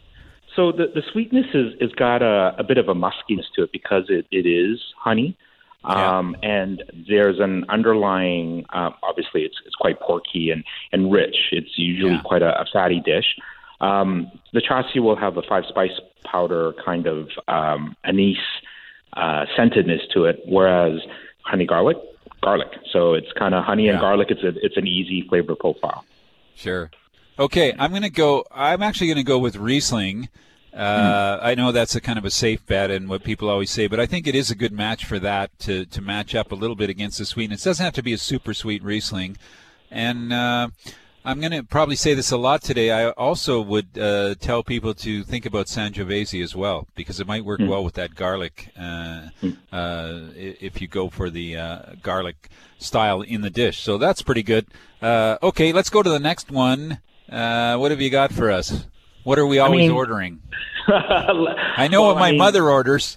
S14: So the, the sweetness is, is got a, a bit of a muskiness to it because it, it is honey. Um, yeah. And there's an underlying, uh, obviously it's it's quite porky and, and rich. It's usually yeah. quite a, a fatty dish. Um, the char siu will have a five spice powder kind of um, anise uh, scentedness to it, whereas honey garlic, garlic. So it's kind of honey yeah. and garlic. It's a, it's an easy flavor profile.
S2: Sure. Okay, I'm going to go, I'm actually going to go with Riesling. Uh, mm. I know that's a kind of a safe bet and what people always say, but I think it is a good match for that to, to match up a little bit against the sweetness. It doesn't have to be a super sweet Riesling. And uh, I'm going to probably say this a lot today. I also would uh, tell people to think about Sangiovese as well, because it might work mm. well with that garlic uh, mm. uh, if you go for the uh, garlic style in the dish. So that's pretty good. Uh, okay, let's go to the next one. Uh, what have you got for us? What are we always I mean, ordering? I know well, what my I mean, mother orders.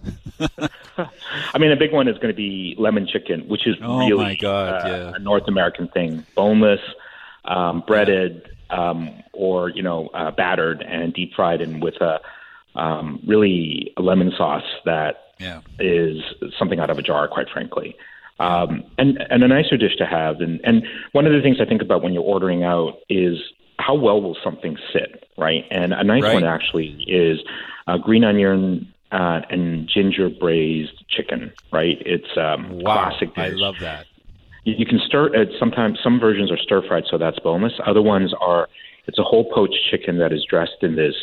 S14: I mean, a big one is going to be lemon chicken, which is
S2: oh
S14: really
S2: my God,
S14: uh,
S2: yeah.
S14: a North American thing. Boneless, um, breaded, um, or, you know, uh, battered and deep fried, and with a um, really a lemon sauce that
S2: yeah.
S14: is something out of a jar, quite frankly. Um, and, and a nicer dish to have. And, and one of the things I think about when you're ordering out is how well will something sit, right? And a nice right. one actually is uh, green onion uh, and ginger braised chicken, right? It's um,
S2: wow.
S14: classic dish.
S2: I love that.
S14: You, you can stir it. Sometimes some versions are stir fried, so that's boneless. Other ones are, it's a whole poached chicken that is dressed in this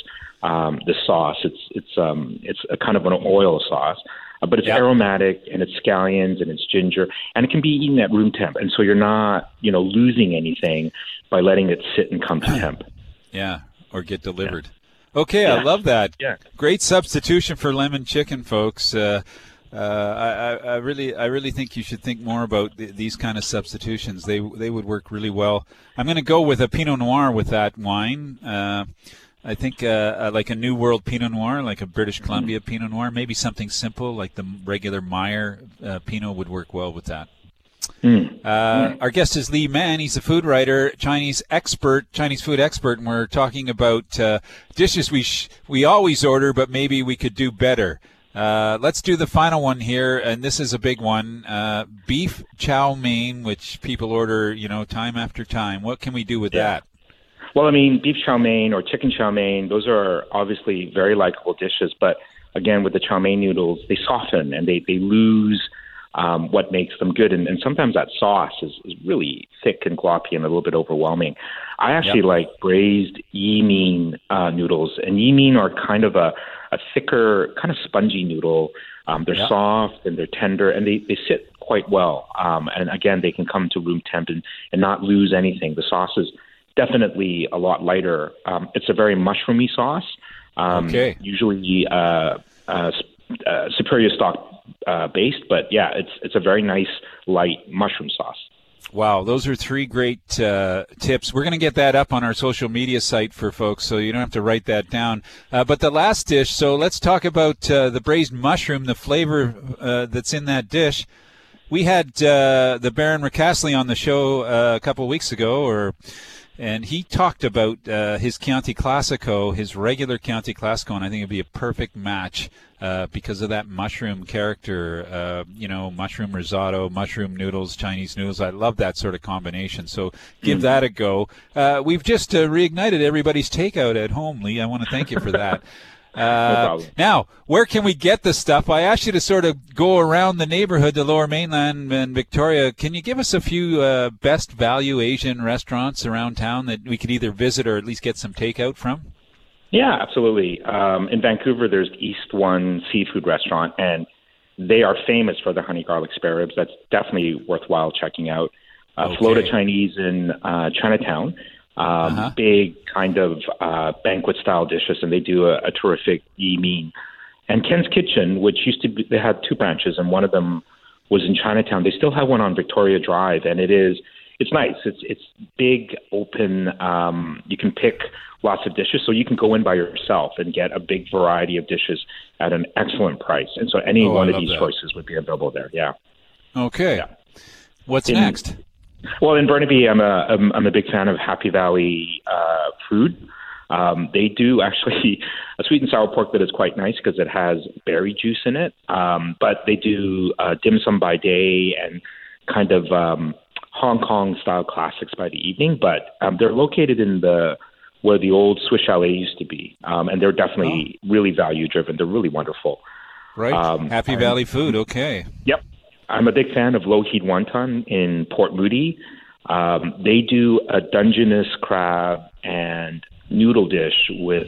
S14: um, the sauce. It's it's um, it's a kind of an oil sauce, uh, but it's
S2: Yep.
S14: aromatic, and it's scallions and it's ginger, and it can be eaten at room temp, and so you're not you know losing anything by letting it sit and come to temp.
S2: Yeah, or get delivered. Okay,
S14: Yeah.
S2: I love that.
S14: Yeah.
S2: Great substitution for lemon chicken, folks. Uh, uh, I, I, I really, I really think you should think more about th- these kind of substitutions. They, they would work really well. I'm going to go with a Pinot Noir with that wine. Uh, I think uh, uh, like a New World Pinot Noir, like a British Columbia mm-hmm. Pinot Noir, maybe something simple like the regular Meyer uh, Pinot would work well with that.
S14: Mm.
S2: Uh, our guest is Lee Mann. He's a food writer, Chinese expert, Chinese food expert, and we're talking about uh, dishes we sh- we always order, but maybe we could do better. Uh, let's do the final one here, and this is a big one: uh, beef chow mein, which people order, you know, time after time. What can we do with
S14: Yeah.
S2: that?
S14: Well, I mean, beef chow mein or chicken chow mein, those are obviously very likable dishes. But again, with the chow mein noodles, they soften and they, they lose um, what makes them good. And, and sometimes that sauce is, is really thick and gloppy and a little bit overwhelming. I actually
S2: Yep.
S14: like braised yi mein uh, noodles. And yi mein are kind of a, a thicker, kind of spongy noodle. Um, they're
S2: Yep.
S14: soft and they're tender, and they, they sit quite well. Um, and again, they can come to room temp and, and not lose anything. The sauce is definitely a lot lighter. Um, it's a very mushroomy sauce, um,
S2: Okay.
S14: usually uh, uh, uh, superior stock uh, based, but yeah, it's it's a very nice light mushroom sauce.
S2: Wow, those are three great uh, tips. We're going to get that up on our social media site for folks, so you don't have to write that down. Uh, but the last dish, so let's talk about uh, the braised mushroom, the flavor uh, that's in that dish. We had uh, the Baron Ricasli on the show uh, a couple of weeks ago, or and he talked about uh, his Chianti Classico, his regular Chianti Classico, and I think it'd be a perfect match uh, because of that mushroom character. Uh, you know, mushroom risotto, mushroom noodles, Chinese noodles. I love that sort of combination. So give
S14: Mm.
S2: that a go. Uh, we've just uh, reignited everybody's takeout at home, Lee. I want to thank you for that. Uh,
S14: problem.
S2: Now, where can we get the stuff? I asked you to sort of go around the neighborhood, the Lower Mainland and Victoria. Can you give us a few uh, best value Asian restaurants around town that we could either visit or at least get some takeout from?
S14: Yeah, absolutely. Um, in Vancouver, there's East One Seafood Restaurant, and they are famous for their honey garlic spare ribs. That's definitely worthwhile checking out. Uh,
S2: Okay.
S14: Flota Chinese in uh, Chinatown. Um,
S2: Uh-huh.
S14: Big kind of uh, banquet style dishes, and they do a, a terrific yi mein. And Ken's Kitchen, which used to be, they had two branches, and one of them was in Chinatown. They still have one on Victoria Drive, and it is it's nice. It's it's big, open. Um, you can pick lots of dishes, so you can go in by yourself and get a big variety of dishes at an excellent price. And so any
S2: Oh,
S14: one
S2: I
S14: of
S2: love
S14: these
S2: that.
S14: choices would be available there. Yeah.
S2: Okay.
S14: Yeah.
S2: What's
S14: In-
S2: next?
S14: Well, in Burnaby, I'm a I'm, I'm a big fan of Happy Valley uh, food. Um, they do actually a sweet and sour pork that is quite nice because it has berry juice in it. Um, but they do uh, dim sum by day and kind of um, Hong Kong style classics by the evening. But um, they're located in the where the old Swiss Chalet used to be, um, and they're definitely really value driven. They're really wonderful.
S2: Right.
S14: Um,
S2: Happy
S14: and-
S2: Valley food. Okay.
S14: Yep. I'm a big fan of Low Heat Wonton in Port Moody. Um, they do a Dungeness crab and noodle dish with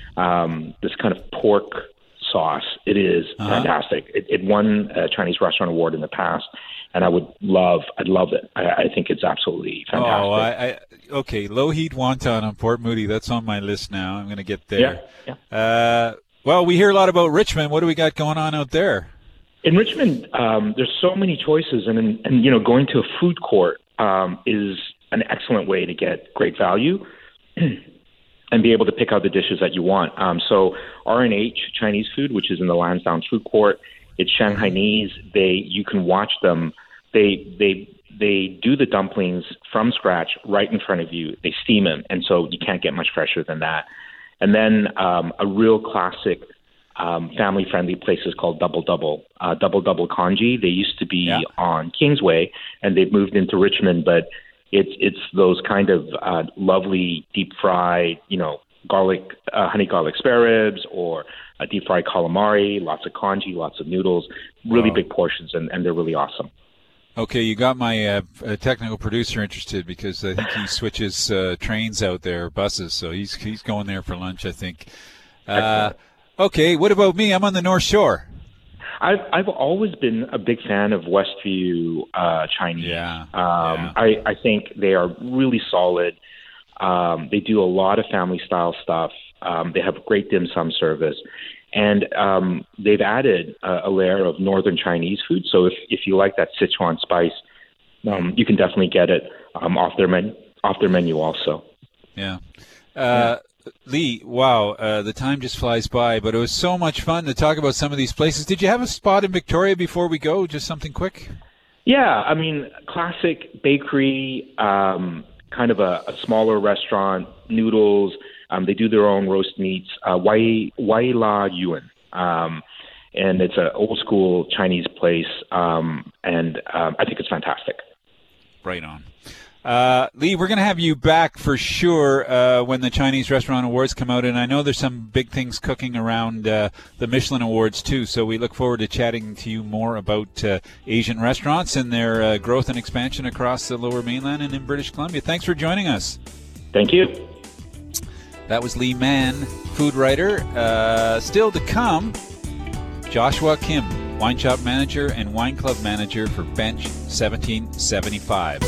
S14: um, this kind of pork sauce. It is
S2: Uh-huh.
S14: fantastic. It, it won a Chinese restaurant award in the past, and I would love, I'd love it. I, I think it's absolutely fantastic.
S2: Oh, I, I okay. Low heat wonton on Port Moody. That's on my list now. I'm going to get there.
S14: Yeah,
S2: Uh, well, we hear a lot about Richmond. What do we got going on out there?
S14: In Richmond, um, there's so many choices, and, and and you know, going to a food court um, is an excellent way to get great value and be able to pick out the dishes that you want. Um, so R and H Chinese food, which is in the Lansdowne Food Court, it's Shanghainese. They you can watch them. They they they do the dumplings from scratch right in front of you. They steam them, and so you can't get much fresher than that. And then um, a real classic. Um, family-friendly places called Double Double, uh, Double Double Kanji. They used to be
S2: Yeah.
S14: on Kingsway, and they've moved into Richmond. But it's it's those kind of uh, lovely deep-fried, you know, garlic, uh, honey garlic spare ribs, or a deep-fried calamari. Lots of kanji, lots of noodles, really
S2: Wow.
S14: big portions, and, and they're really awesome.
S2: Okay, you got my uh, uh, technical producer interested because I think he switches uh, trains out there, buses. So he's he's going there for lunch, I think. Uh, okay, what about me? I'm on the North Shore.
S14: I've I've always been a big fan of Westview uh, Chinese.
S2: Yeah,
S14: um,
S2: yeah.
S14: I I think they are really solid. Um, they do a lot of family style stuff. Um, they have great dim sum service, and um, they've added a, a layer of northern Chinese food. So if if you like that Sichuan spice, um, you can definitely get it um, off their menu. Off their menu also.
S2: Yeah. Uh, Lee, wow, uh, the time just flies by, but it was so much fun to talk about some of these places. Did you have a spot in Victoria before we go? Just something quick?
S14: Yeah, I mean, classic bakery, um, kind of a, a smaller restaurant, noodles. Um, they do their own roast meats, uh, Wai, Wai La Yuan. Um, and it's an old school Chinese place, um, and um, I think it's fantastic.
S2: Right on. Uh, Lee, we're going to have you back for sure uh, when the Chinese Restaurant Awards come out, and I know there's some big things cooking around uh, the Michelin Awards too, so we look forward to chatting to you more about uh, Asian restaurants and their uh, growth and expansion across the Lower Mainland and in British Columbia. Thanks for joining us.
S14: Thank you.
S2: That was Lee Mann, food writer. Uh, still to come, Joshua Kim, wine shop manager and wine club manager for Bench seventeen seventy-five.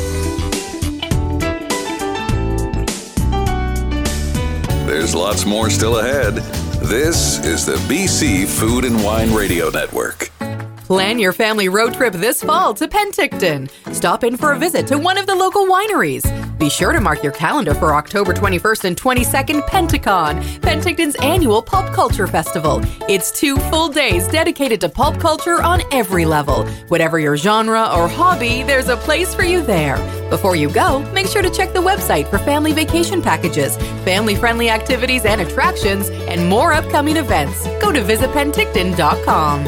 S1: There's lots more still ahead. This is the B C Food and Wine Radio Network.
S8: Plan your family road trip this fall to Penticton. Stop in for a visit to one of the local wineries. Be sure to mark your calendar for October twenty-first and twenty-second, Penticon, Penticton's annual pulp culture festival. It's two full days dedicated to pulp culture on every level. Whatever your genre or hobby, there's a place for you there. Before you go, make sure to check the website for family vacation packages, family-friendly activities and attractions, and more upcoming events. Go to visit penticton dot com.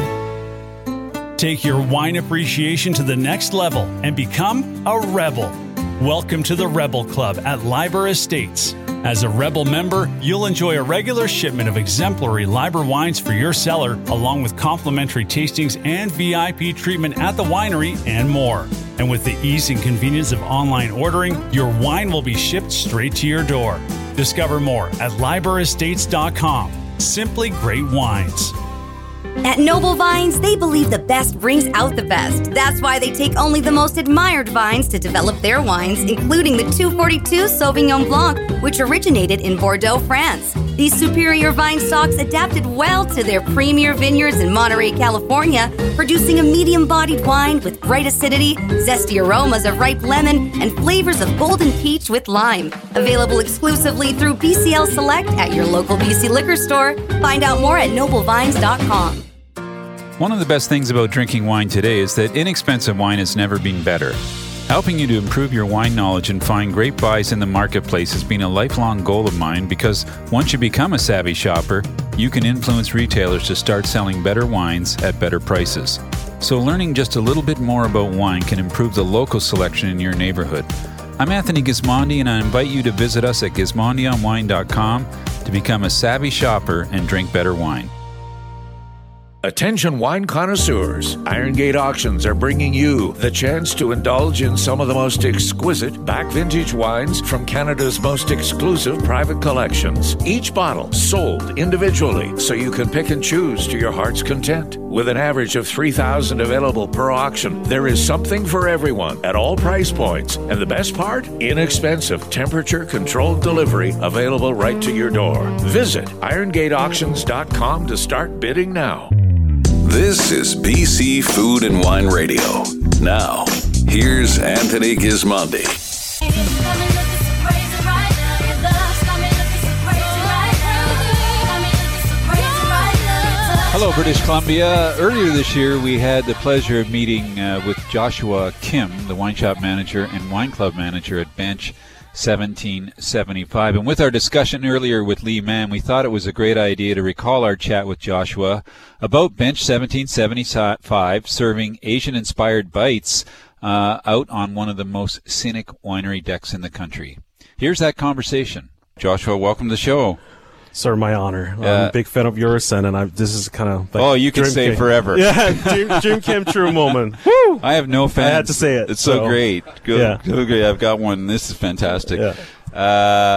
S11: Take your wine appreciation to the next level and become a Rebel. Welcome to the Rebel Club at Liber Estates. As a Rebel member, you'll enjoy a regular shipment of exemplary Liber wines for your cellar, along with complimentary tastings and V I P treatment at the winery and more. And with the ease and convenience of online ordering, your wine will be shipped straight to your door. Discover more at liber estates dot com. Simply great wines.
S9: At Noble Vines, they believe the best brings out the best. That's why they take only the most admired vines to develop their wines, including the two forty-two Sauvignon Blanc, which originated in Bordeaux, France. These superior vine stocks adapted well to their premier vineyards in Monterey, California, producing a medium-bodied wine with bright acidity, zesty aromas of ripe lemon, and flavors of golden peach with lime. Available exclusively through B C L Select at your local B C liquor store. Find out more at noble vines dot com.
S2: One of the best things about drinking wine today is that inexpensive wine has never been better. Helping you to improve your wine knowledge and find great buys in the marketplace has been a lifelong goal of mine, because once you become a savvy shopper, you can influence retailers to start selling better wines at better prices. So learning just a little bit more about wine can improve the local selection in your neighborhood. I'm Anthony Gismondi, and I invite you to visit us at gismondi on wine dot com to become a savvy shopper and drink better wine.
S3: Attention wine connoisseurs. Iron Gate Auctions are bringing you the chance to indulge in some of the most exquisite back vintage wines from Canada's most exclusive private collections. Each bottle sold individually, so you can pick and choose to your heart's content. With an average of three thousand available per auction, there is something for everyone at all price points. And the best part? Inexpensive, temperature-controlled delivery available right to your door. Visit iron gate auctions dot com to start bidding now.
S1: This is B C Food and Wine Radio. Now, here's Anthony Gismondi.
S2: Hello, British Columbia. Earlier this year, we had the pleasure of meeting uh, with Joshua Kim, the wine shop manager and wine club manager at Bench seventeen seventy-five. And with our discussion earlier with Lee Mann, we thought it was a great idea to recall our chat with Joshua about Bench seventeen seventy-five serving Asian-inspired bites uh, out on one of the most scenic winery decks in the country. Here's that conversation. Joshua, welcome to the show.
S15: Sir, my honor. I'm
S2: Uh,
S15: a big fan of yours, and I, this is kind of like
S2: oh, you can
S15: dream
S2: stay
S15: came-
S2: forever.
S15: Yeah, dream, dream came true moment. Woo!
S2: I have no fans.
S15: I had to say it.
S2: It's so,
S15: so.
S2: great. Good,
S15: Yeah.
S2: so great. I've got one. This is fantastic.
S15: Yeah.
S2: Uh,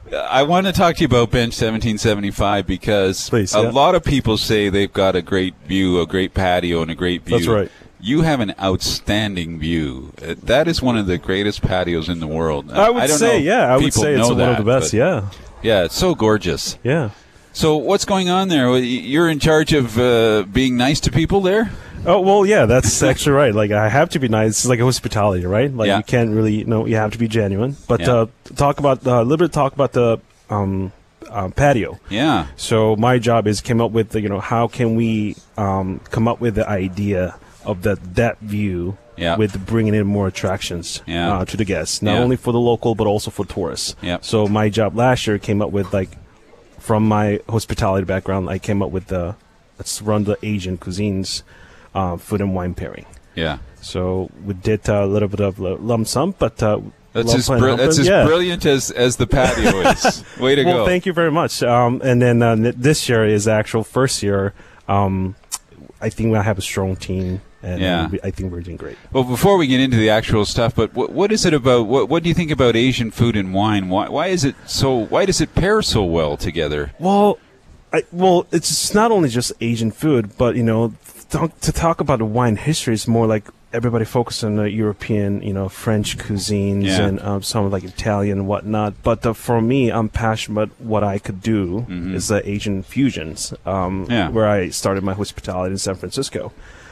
S2: I want to talk to you about Bench seventeen seventy-five because
S15: Please,
S2: a
S15: yeah.
S2: lot of people say they've got a great view, a great patio, and a great view.
S15: That's right.
S2: You have an outstanding view. Uh, That is one of the greatest patios in the world.
S15: I would
S2: I don't
S15: say,
S2: know if
S15: yeah, I would
S2: people
S15: say it's
S2: know
S15: one of
S2: that,
S15: the best,
S2: but-
S15: yeah.
S2: Yeah, it's so gorgeous.
S15: Yeah.
S2: So what's going on there? Well, You're in charge of uh, being nice to people there?
S15: Oh, well, yeah, that's actually right. Like, I have to be nice. It's like hospitality, right? Like,
S2: Yeah.
S15: you can't really, you know, you have to be genuine. But
S2: Yeah.
S15: uh, talk about, uh, a little bit talk about the um, um, patio.
S2: Yeah.
S15: So my job is came up with, the, you know, how can we um, come up with the idea of that, that view
S2: Yeah.
S15: with bringing in more attractions
S2: Yeah.
S15: uh, to the guests, not
S2: Yeah.
S15: only for the local, but also for tourists.
S2: Yeah.
S15: So my job last year came up with, like, from my hospitality background, I came up with the, let's run the Asian cuisines, uh, food and wine pairing.
S2: Yeah.
S15: So we did uh, a little bit of l- lump sum, but uh,
S2: That's
S15: lump
S2: as,
S15: sum
S2: br-
S15: lump
S2: that's
S15: sum,
S2: as
S15: yeah.
S2: brilliant as, as the patio is. Way to
S15: well,
S2: go.
S15: thank you very much. Um, and then uh, n- this year is the actual first year. Um, I think I have a strong team, and
S2: Yeah.
S15: we, I think we're doing great.
S2: Well, before we get into the actual stuff, but what, what is it about? What, what do you think about Asian food and wine? Why, why is it so? Why does it pair so well together?
S15: Well, I, well, it's not only just Asian food, but you know, th- to talk about the wine history is more like everybody focused on the European, you know, French cuisines
S2: Yeah.
S15: and um, some like Italian and whatnot. But uh, for me, I'm passionate about what I could do
S2: Mhm.
S15: is the Asian fusions, um,
S2: Yeah.
S15: where I started my hospitality in San Francisco.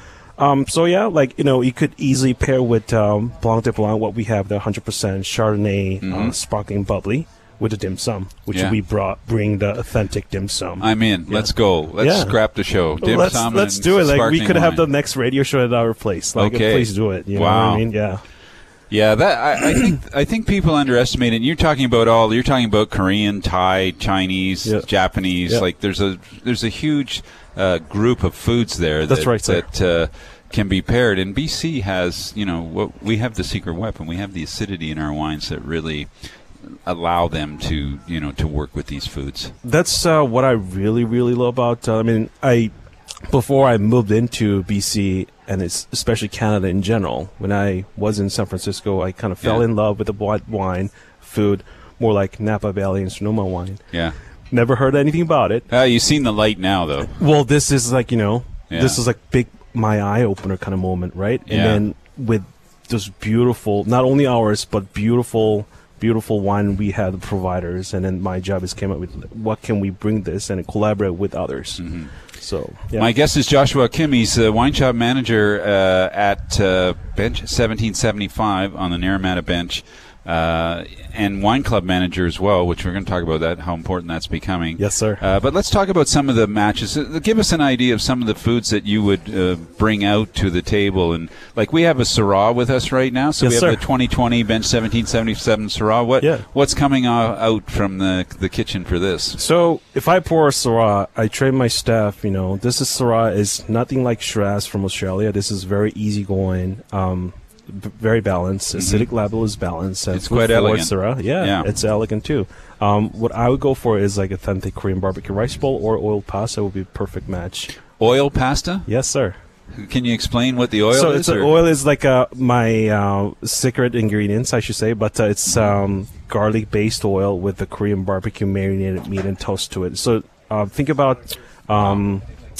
S15: Um, so yeah, like, you know, you could easily pair with um, Blanc de Blanc, what we have, the one hundred percent Chardonnay, uh,
S2: Mhm.
S15: sparkling bubbly, with the dim sum, which
S2: Yeah.
S15: we brought, bring the authentic dim sum.
S2: I'm in. Let's go. Let's
S15: Yeah.
S2: scrap the show. Dim
S15: let's
S2: sum
S15: let's
S2: and
S15: do it. Like, we
S2: sparkling
S15: could have
S2: wine.
S15: the next radio show at our place. Like,
S2: Okay.
S15: please do it. You know
S2: Wow.
S15: what I mean? Yeah.
S2: Yeah, that I, I think I think people underestimate it. And you're talking about all. You're talking about Korean, Thai, Chinese,
S15: Yeah.
S2: Japanese.
S15: Yeah.
S2: Like there's a there's a huge uh, group of foods there.
S15: That's
S2: that,
S15: right, sir.
S2: That uh, can be paired. And B C has, you know, what we have the secret weapon. We have the acidity in our wines that really allow them to, you know, to work with these foods.
S15: That's uh, what I really, really love about. Uh, I mean, I before I moved into B C and it's especially Canada in general. When I was in San Francisco, I kind of fell
S2: Yeah.
S15: in love with the white wine, food, more like Napa Valley and Sonoma wine.
S2: Yeah.
S15: Never heard anything about it.
S2: Uh, you've seen the light now, though.
S15: Well, this is like, you know,
S2: Yeah.
S15: this is like big, my eye opener kind of moment, right? And
S2: Yeah.
S15: then with those beautiful, not only ours, but beautiful, beautiful wine we had the providers. And then my job is came up with what can we bring this and collaborate with others.
S2: Mm-hmm.
S15: So, yeah.
S2: My guest is Joshua Kim. He's a wine shop manager uh, at uh, Bench seventeen seventy-five on the Naramata Bench, uh, and wine club manager as well, which we're going to talk about that, how important that's becoming.
S15: Yes, sir.
S2: Uh, but let's talk about some of the matches. Uh, give us an idea of some of the foods that you would uh, bring out to the table. And like we have a Syrah with us right now, so
S15: Yes,
S2: we have
S15: sir.
S2: the twenty twenty Bench seventeen seventy-seven Syrah. What
S15: Yeah.
S2: what's coming out, out from the the kitchen for this?
S15: So if I pour a Syrah, I train my staff, you know, this is Syrah is nothing like Shiraz from Australia. This is very easygoing, um, b- very balanced. Acidic level is balanced. and
S2: Mm-hmm. It's quite
S15: for
S2: elegant.
S15: Syrah. Yeah,
S2: Yeah.
S15: it's elegant too. Um, what I would go for is like authentic Korean barbecue rice bowl or oil pasta would be a perfect match.
S2: Oil pasta?
S15: Yes, sir.
S2: Can you explain what the oil
S15: so
S2: is?
S15: it's a,
S2: or-
S15: oil is like uh, my uh, secret ingredients, I should say, but uh, it's um, garlic-based oil with the Korean barbecue marinated meat and toast to it. So uh, think about um,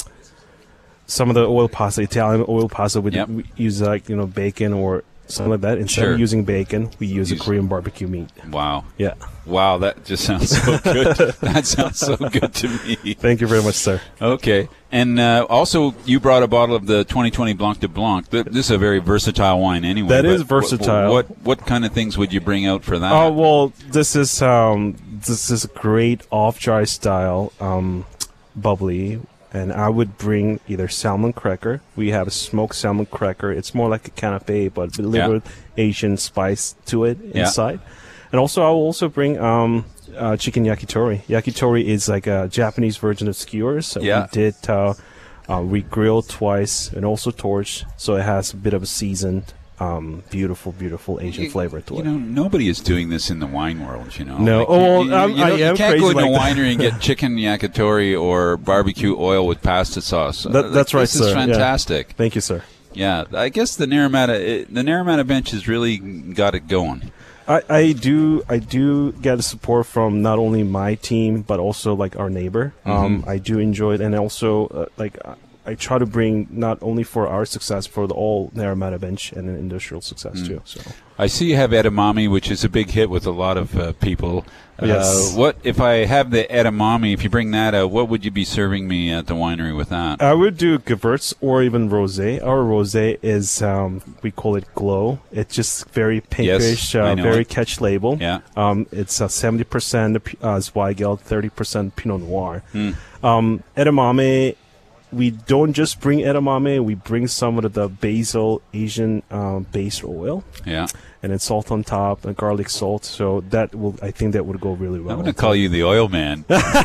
S15: some of the oil pasta, Italian oil pasta. We,
S2: Yep.
S15: we use like you know bacon or something like that. Instead
S2: Sure.
S15: of using bacon, we use,
S2: Use-
S15: a Korean barbecue meat.
S2: Wow.
S15: Yeah.
S2: Wow, that just sounds so good. That sounds so good to me.
S15: Thank you very much, sir.
S2: Okay. And uh, also, you brought a bottle of the twenty twenty Blanc de Blanc. Th- This is a very versatile wine anyway.
S15: That
S2: but
S15: is
S2: wh- wh-
S15: versatile.
S2: What, what kind of things would you bring out for that?
S15: Oh well, this is um, this is a great off-dry style um, bubbly, and I would bring either salmon cracker. We have a smoked salmon cracker. It's more like a canapé, but with a little
S2: Yeah.
S15: Asian spice to it
S2: Yeah.
S15: inside. And also, I will also bring um, uh, chicken yakitori. Yakitori is like a Japanese version of skewers. So
S2: Yeah.
S15: we did uh, uh, we grilled twice and also torched, so it has a bit of a seasoned. Um, beautiful, beautiful Asian
S2: You-
S15: flavor to
S2: You
S15: it.
S2: know, nobody is doing this in the wine world, you know.
S15: No.
S2: Like,
S15: Oh,
S2: you,
S15: well,
S2: you,
S15: I'm-
S2: you
S15: I
S2: don't- you
S15: am
S2: can't go
S15: crazy
S2: into a
S15: like that.
S2: winery and get chicken yakitori or barbecue oil with pasta sauce.
S15: That-
S2: Uh,
S15: that's right,
S2: This
S15: sir.
S2: is
S15: Yeah.
S2: fantastic.
S15: Thank you, sir.
S2: Yeah, I guess the Naramata it, the Naramata bench has really got it going.
S15: I, I do I do get support from not only my team but also like our neighbor.
S2: Mm-hmm.
S15: Um, I do enjoy it, and also uh, like I try to bring not only for our success, for the all Naramata bench and an industrial success
S2: Mm.
S15: too. So
S2: I see you have edamame, which is a big hit with a lot of uh, people.
S15: Yes.
S2: Uh, what if I have the edamame? If you bring that out, what would you be serving me at the winery with that?
S15: I would do Gewürz or even rosé. Our rosé is um, we call it glow. It's just very pinkish,
S2: Yes, I
S15: uh,
S2: know
S15: very
S2: it.
S15: catch label.
S2: Yeah.
S15: Um, it's uh, seventy percent uh, Zweigelt, thirty percent Pinot Noir.
S2: Mm.
S15: Um, edamame. We don't just bring edamame, we bring some of the basil Asian um, based oil.
S2: Yeah.
S15: And then salt on top, and garlic salt. So that will, I think that would go really well.
S2: I'm going to call you the oil man.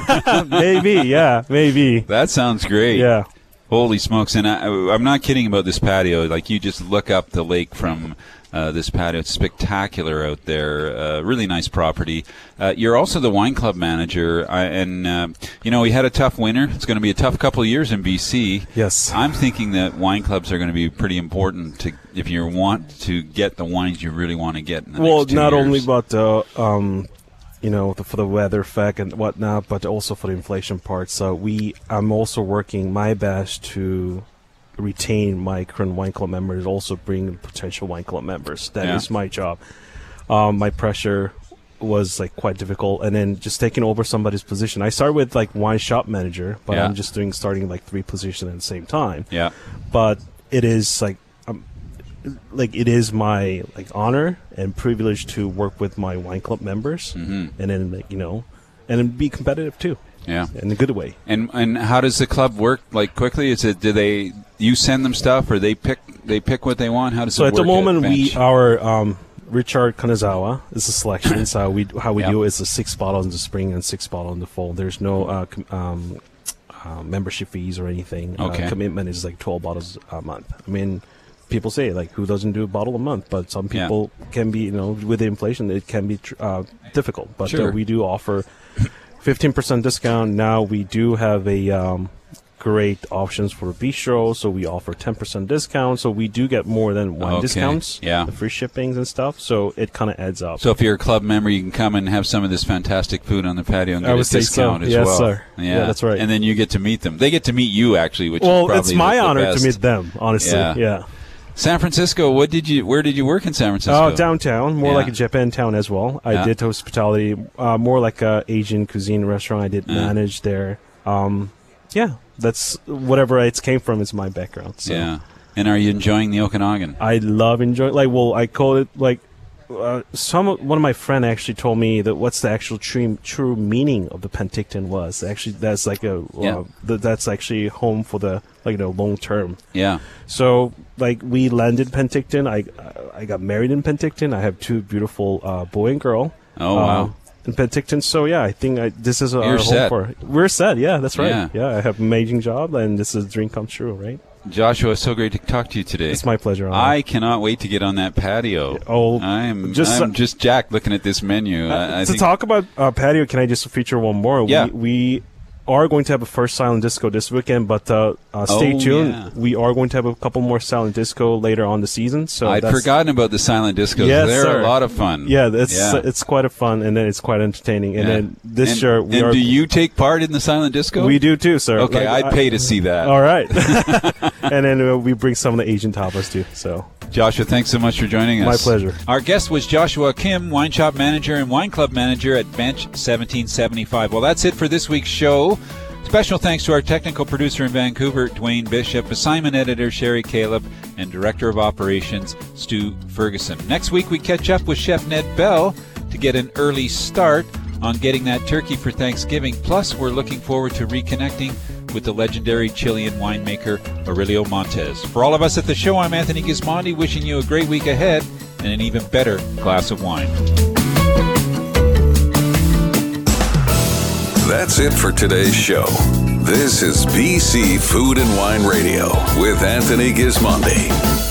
S15: Maybe, yeah, maybe.
S2: That sounds great.
S15: Yeah.
S2: Holy smokes. And I, I'm not kidding about this patio. Like, you just look up the lake from uh, this patio. It's spectacular out there. Uh, really nice property. Uh, you're also the wine club manager. I, and, uh, you know, we had a tough winter. It's going to be a tough couple of years in B C.
S15: Yes.
S2: I'm thinking that wine clubs are going to be pretty important to if you want to get the wines you really want to get in the
S15: Well,
S2: next two
S15: not
S2: years.
S15: only about the, um, you know, the, for the weather effect and whatnot, but also for the inflation part. So we, I'm also working my best to retain my current wine club members, also bring potential wine club members. That is
S2: Yeah.
S15: my job. Um, my pressure was like quite difficult, and then just taking over somebody's position. I started with like wine shop manager, but
S2: Yeah.
S15: I'm just doing starting like three positions at the same time.
S2: Yeah.
S15: But it is like um, like it is my like honor and privilege to work with my wine club members,
S2: Mhm.
S15: and then like, you know, and then be competitive too.
S2: Yeah.
S15: In a good way.
S2: And and how does the club work? Like, quickly, is it do they you send them stuff or they pick they pick what they want? How does
S15: So
S2: it
S15: at
S2: work?
S15: the moment, we
S2: Bench?
S15: our um, Richard Kanazawa is a selection. So we how we
S2: Yep.
S15: do it is a six bottles in the spring and six bottles in the fall. There's no uh, com- um, uh, membership fees or anything.
S2: Okay.
S15: Uh, commitment is like twelve bottles a month. I mean, people say like who doesn't do a bottle a month, but some
S2: Yeah.
S15: people can be, you know, with the inflation it can be tr- uh, difficult. But
S2: Sure.
S15: uh, we do offer fifteen percent discount. Now we do have a um, great options for bistro, so we offer ten percent discount. So we do get more than wine
S2: Okay,
S15: discounts,
S2: yeah.
S15: the free shippings and stuff. So it kind of adds up.
S2: So if you're a club member, you can come and have some of this fantastic food on the patio and
S15: I
S2: get a
S15: would say so.
S2: discount as
S15: Yes,
S2: well.
S15: sir. Yeah, that's right.
S2: And then you get to meet them. They get to meet you actually, which
S15: well,
S2: is probably
S15: it's my
S2: the, the
S15: honor
S2: best.
S15: to meet them. Honestly,
S2: Yeah.
S15: yeah.
S2: San Francisco. What did you? Where did you work in San Francisco?
S15: Oh, downtown, more
S2: Yeah.
S15: like a Japan town as well. I
S2: Yeah.
S15: did hospitality, uh, more like a Asian cuisine restaurant. I did
S2: Yeah.
S15: manage there. Um, yeah, that's whatever it came from is my background. So.
S2: Yeah. And are you enjoying the Okanagan?
S15: I love enjoying. Like, well, I call it like uh, some. One of my friend actually told me that what's the actual true true meaning of the Penticton was. Actually, that's like a
S2: Yeah.
S15: uh, th- that's actually home for the like you know long term.
S2: Yeah.
S15: So like we landed Penticton. I I got married in Penticton. I have two beautiful uh, boy and girl.
S2: Oh, wow.
S15: Uh, in Penticton. So yeah, I think I, this is our
S2: You're
S15: home
S2: set.
S15: for. We're set. Yeah, that's right.
S2: Yeah.
S15: Yeah. I have an amazing job, and this is a dream come true. Right.
S2: Joshua, it's so great to talk to you today.
S15: It's my pleasure.
S2: I cannot wait to get on that patio.
S15: Oh,
S2: I'm
S15: just-
S2: just I'm just Jack looking at this menu. I, I
S15: to
S2: think,
S15: talk about uh, patio, can I just feature one more?
S2: Yeah.
S15: We, we are going to have a first silent disco this weekend, but uh, uh, stay
S2: Oh,
S15: tuned.
S2: yeah.
S15: We are going to have a couple more silent disco later on the season. So
S2: I'd
S15: that's-
S2: forgotten about the silent discos.
S15: Yes,
S2: They're
S15: sir.
S2: a lot of fun.
S15: Yeah, it's
S2: Yeah.
S15: it's quite a fun, and then it's quite entertaining. And
S2: Yeah.
S15: then this
S2: and,
S15: year we
S2: and
S15: are.
S2: do you take part in the silent disco?
S15: We do too, sir.
S2: Okay,
S15: Like,
S2: I'd
S15: I-
S2: pay to see that.
S15: All right. And then uh, we bring some of the Asian tapas too. So
S2: Joshua, thanks so much for joining us.
S15: My pleasure.
S2: Our guest was Joshua Kim, wine shop manager and wine club manager at Bench seventeen seventy-five. Well, that's it for this week's show. Special thanks to our technical producer in Vancouver, Dwayne Bishop, assignment editor Sherry Caleb, and director of operations Stu Ferguson. Next week we catch up with Chef Ned Bell to get an early start on getting that turkey for Thanksgiving. Plus, we're looking forward to reconnecting with the legendary Chilean winemaker Aurelio Montes. For all of us at the show, I'm Anthony Gismondi, wishing you a great week ahead and an even better glass of wine.
S1: That's it for today's show. This is B C Food and Wine Radio with Anthony Gismondi.